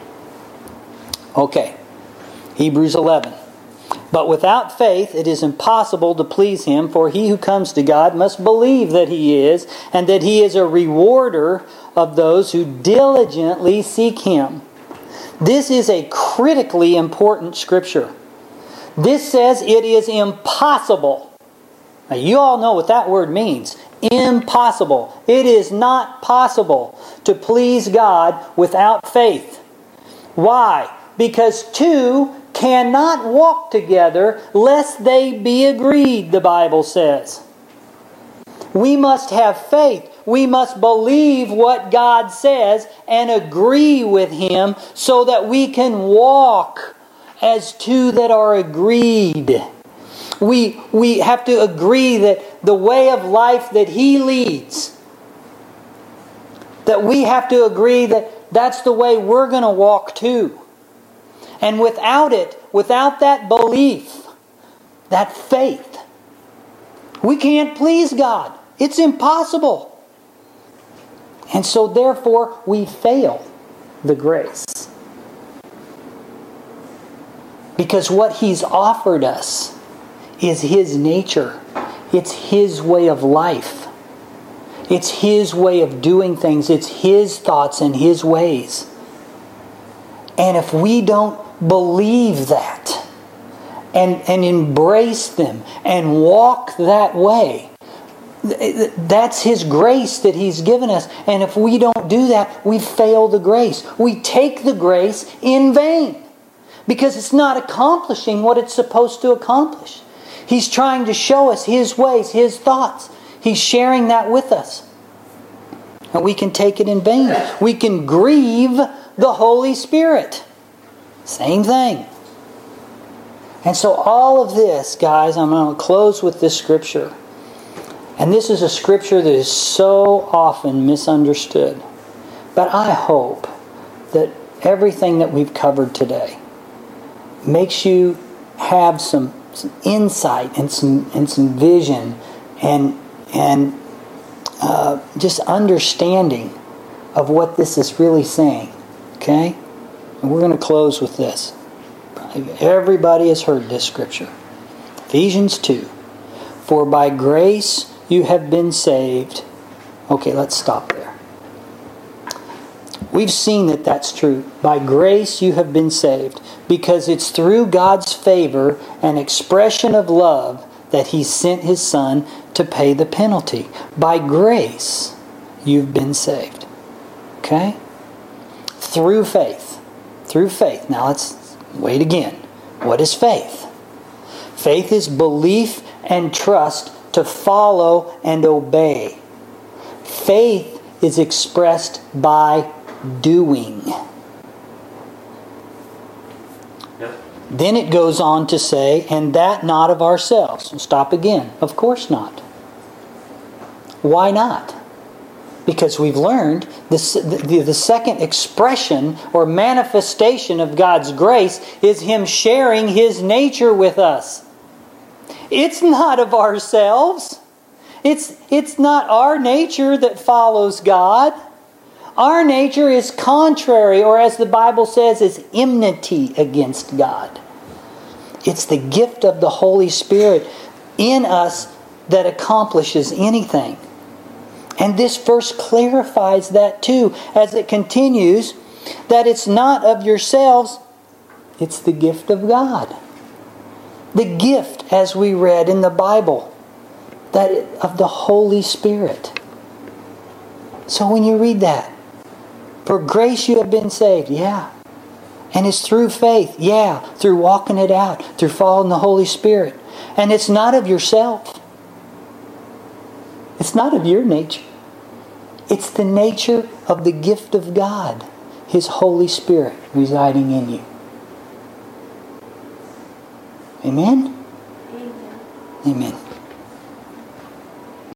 Speaker 1: Okay, Hebrews 11. But without faith it is impossible to please Him, for he who comes to God must believe that He is, and that He is a rewarder of those who diligently seek Him. This is a critically important scripture. This says it is impossible. Now you all know what that word means. Impossible. It is not possible to please God without faith. Why? Because two cannot walk together lest they be agreed, the Bible says. We must have faith. We must believe what God says and agree with Him so that we can walk as two that are agreed. We have to agree that the way of life that He leads, that we have to agree that that's the way we're going to walk too. And without it, without that belief, that faith, we can't please God. It's impossible. And so therefore, we fail the grace. Because what He's offered us is His nature. It's His way of life. It's His way of doing things. It's His thoughts and His ways. And if we don't believe that and embrace them and walk that way, that's His grace that He's given us. And if we don't do that, we fail the grace. We take the grace in vain because it's not accomplishing what it's supposed to accomplish. He's trying to show us His ways, His thoughts. He's sharing that with us. And we can take it in vain. We can grieve the Holy Spirit. Same thing. And so all of this, guys, I'm going to close with this scripture. And this is a scripture that is so often misunderstood. But I hope that everything that we've covered today makes you have some insight and some vision and just understanding of what this is really saying. Okay? And we're going to close with this. Everybody has heard this scripture. Ephesians 2. For by grace you have been saved. Okay, let's stop there. We've seen that that's true. By grace you have been saved. Because it's through God's favor and expression of love that He sent His Son to pay the penalty. By grace you've been saved. Okay? Through faith. Through faith. Now let's wait again. What is faith? Faith is belief and trust to follow and obey. Faith is expressed by doing. Yep. Then it goes on to say, and that not of ourselves. Stop again. Of course not. Why not? Because we've learned the second expression or manifestation of God's grace is Him sharing His nature with us. It's not of ourselves. It's not our nature that follows God. Our nature is contrary, or as the Bible says, is enmity against God. It's the gift of the Holy Spirit in us that accomplishes anything. And this verse clarifies that too, as it continues, that it's not of yourselves, it's the gift of God. The gift, as we read in the Bible, that of the Holy Spirit. So when you read that, for grace you have been saved, yeah. And it's through faith, yeah. Through walking it out, through following the Holy Spirit. And it's not of yourself. It's not of your nature. It's the nature of the gift of God, His Holy Spirit residing in you. Amen?
Speaker 3: Amen.
Speaker 1: Amen.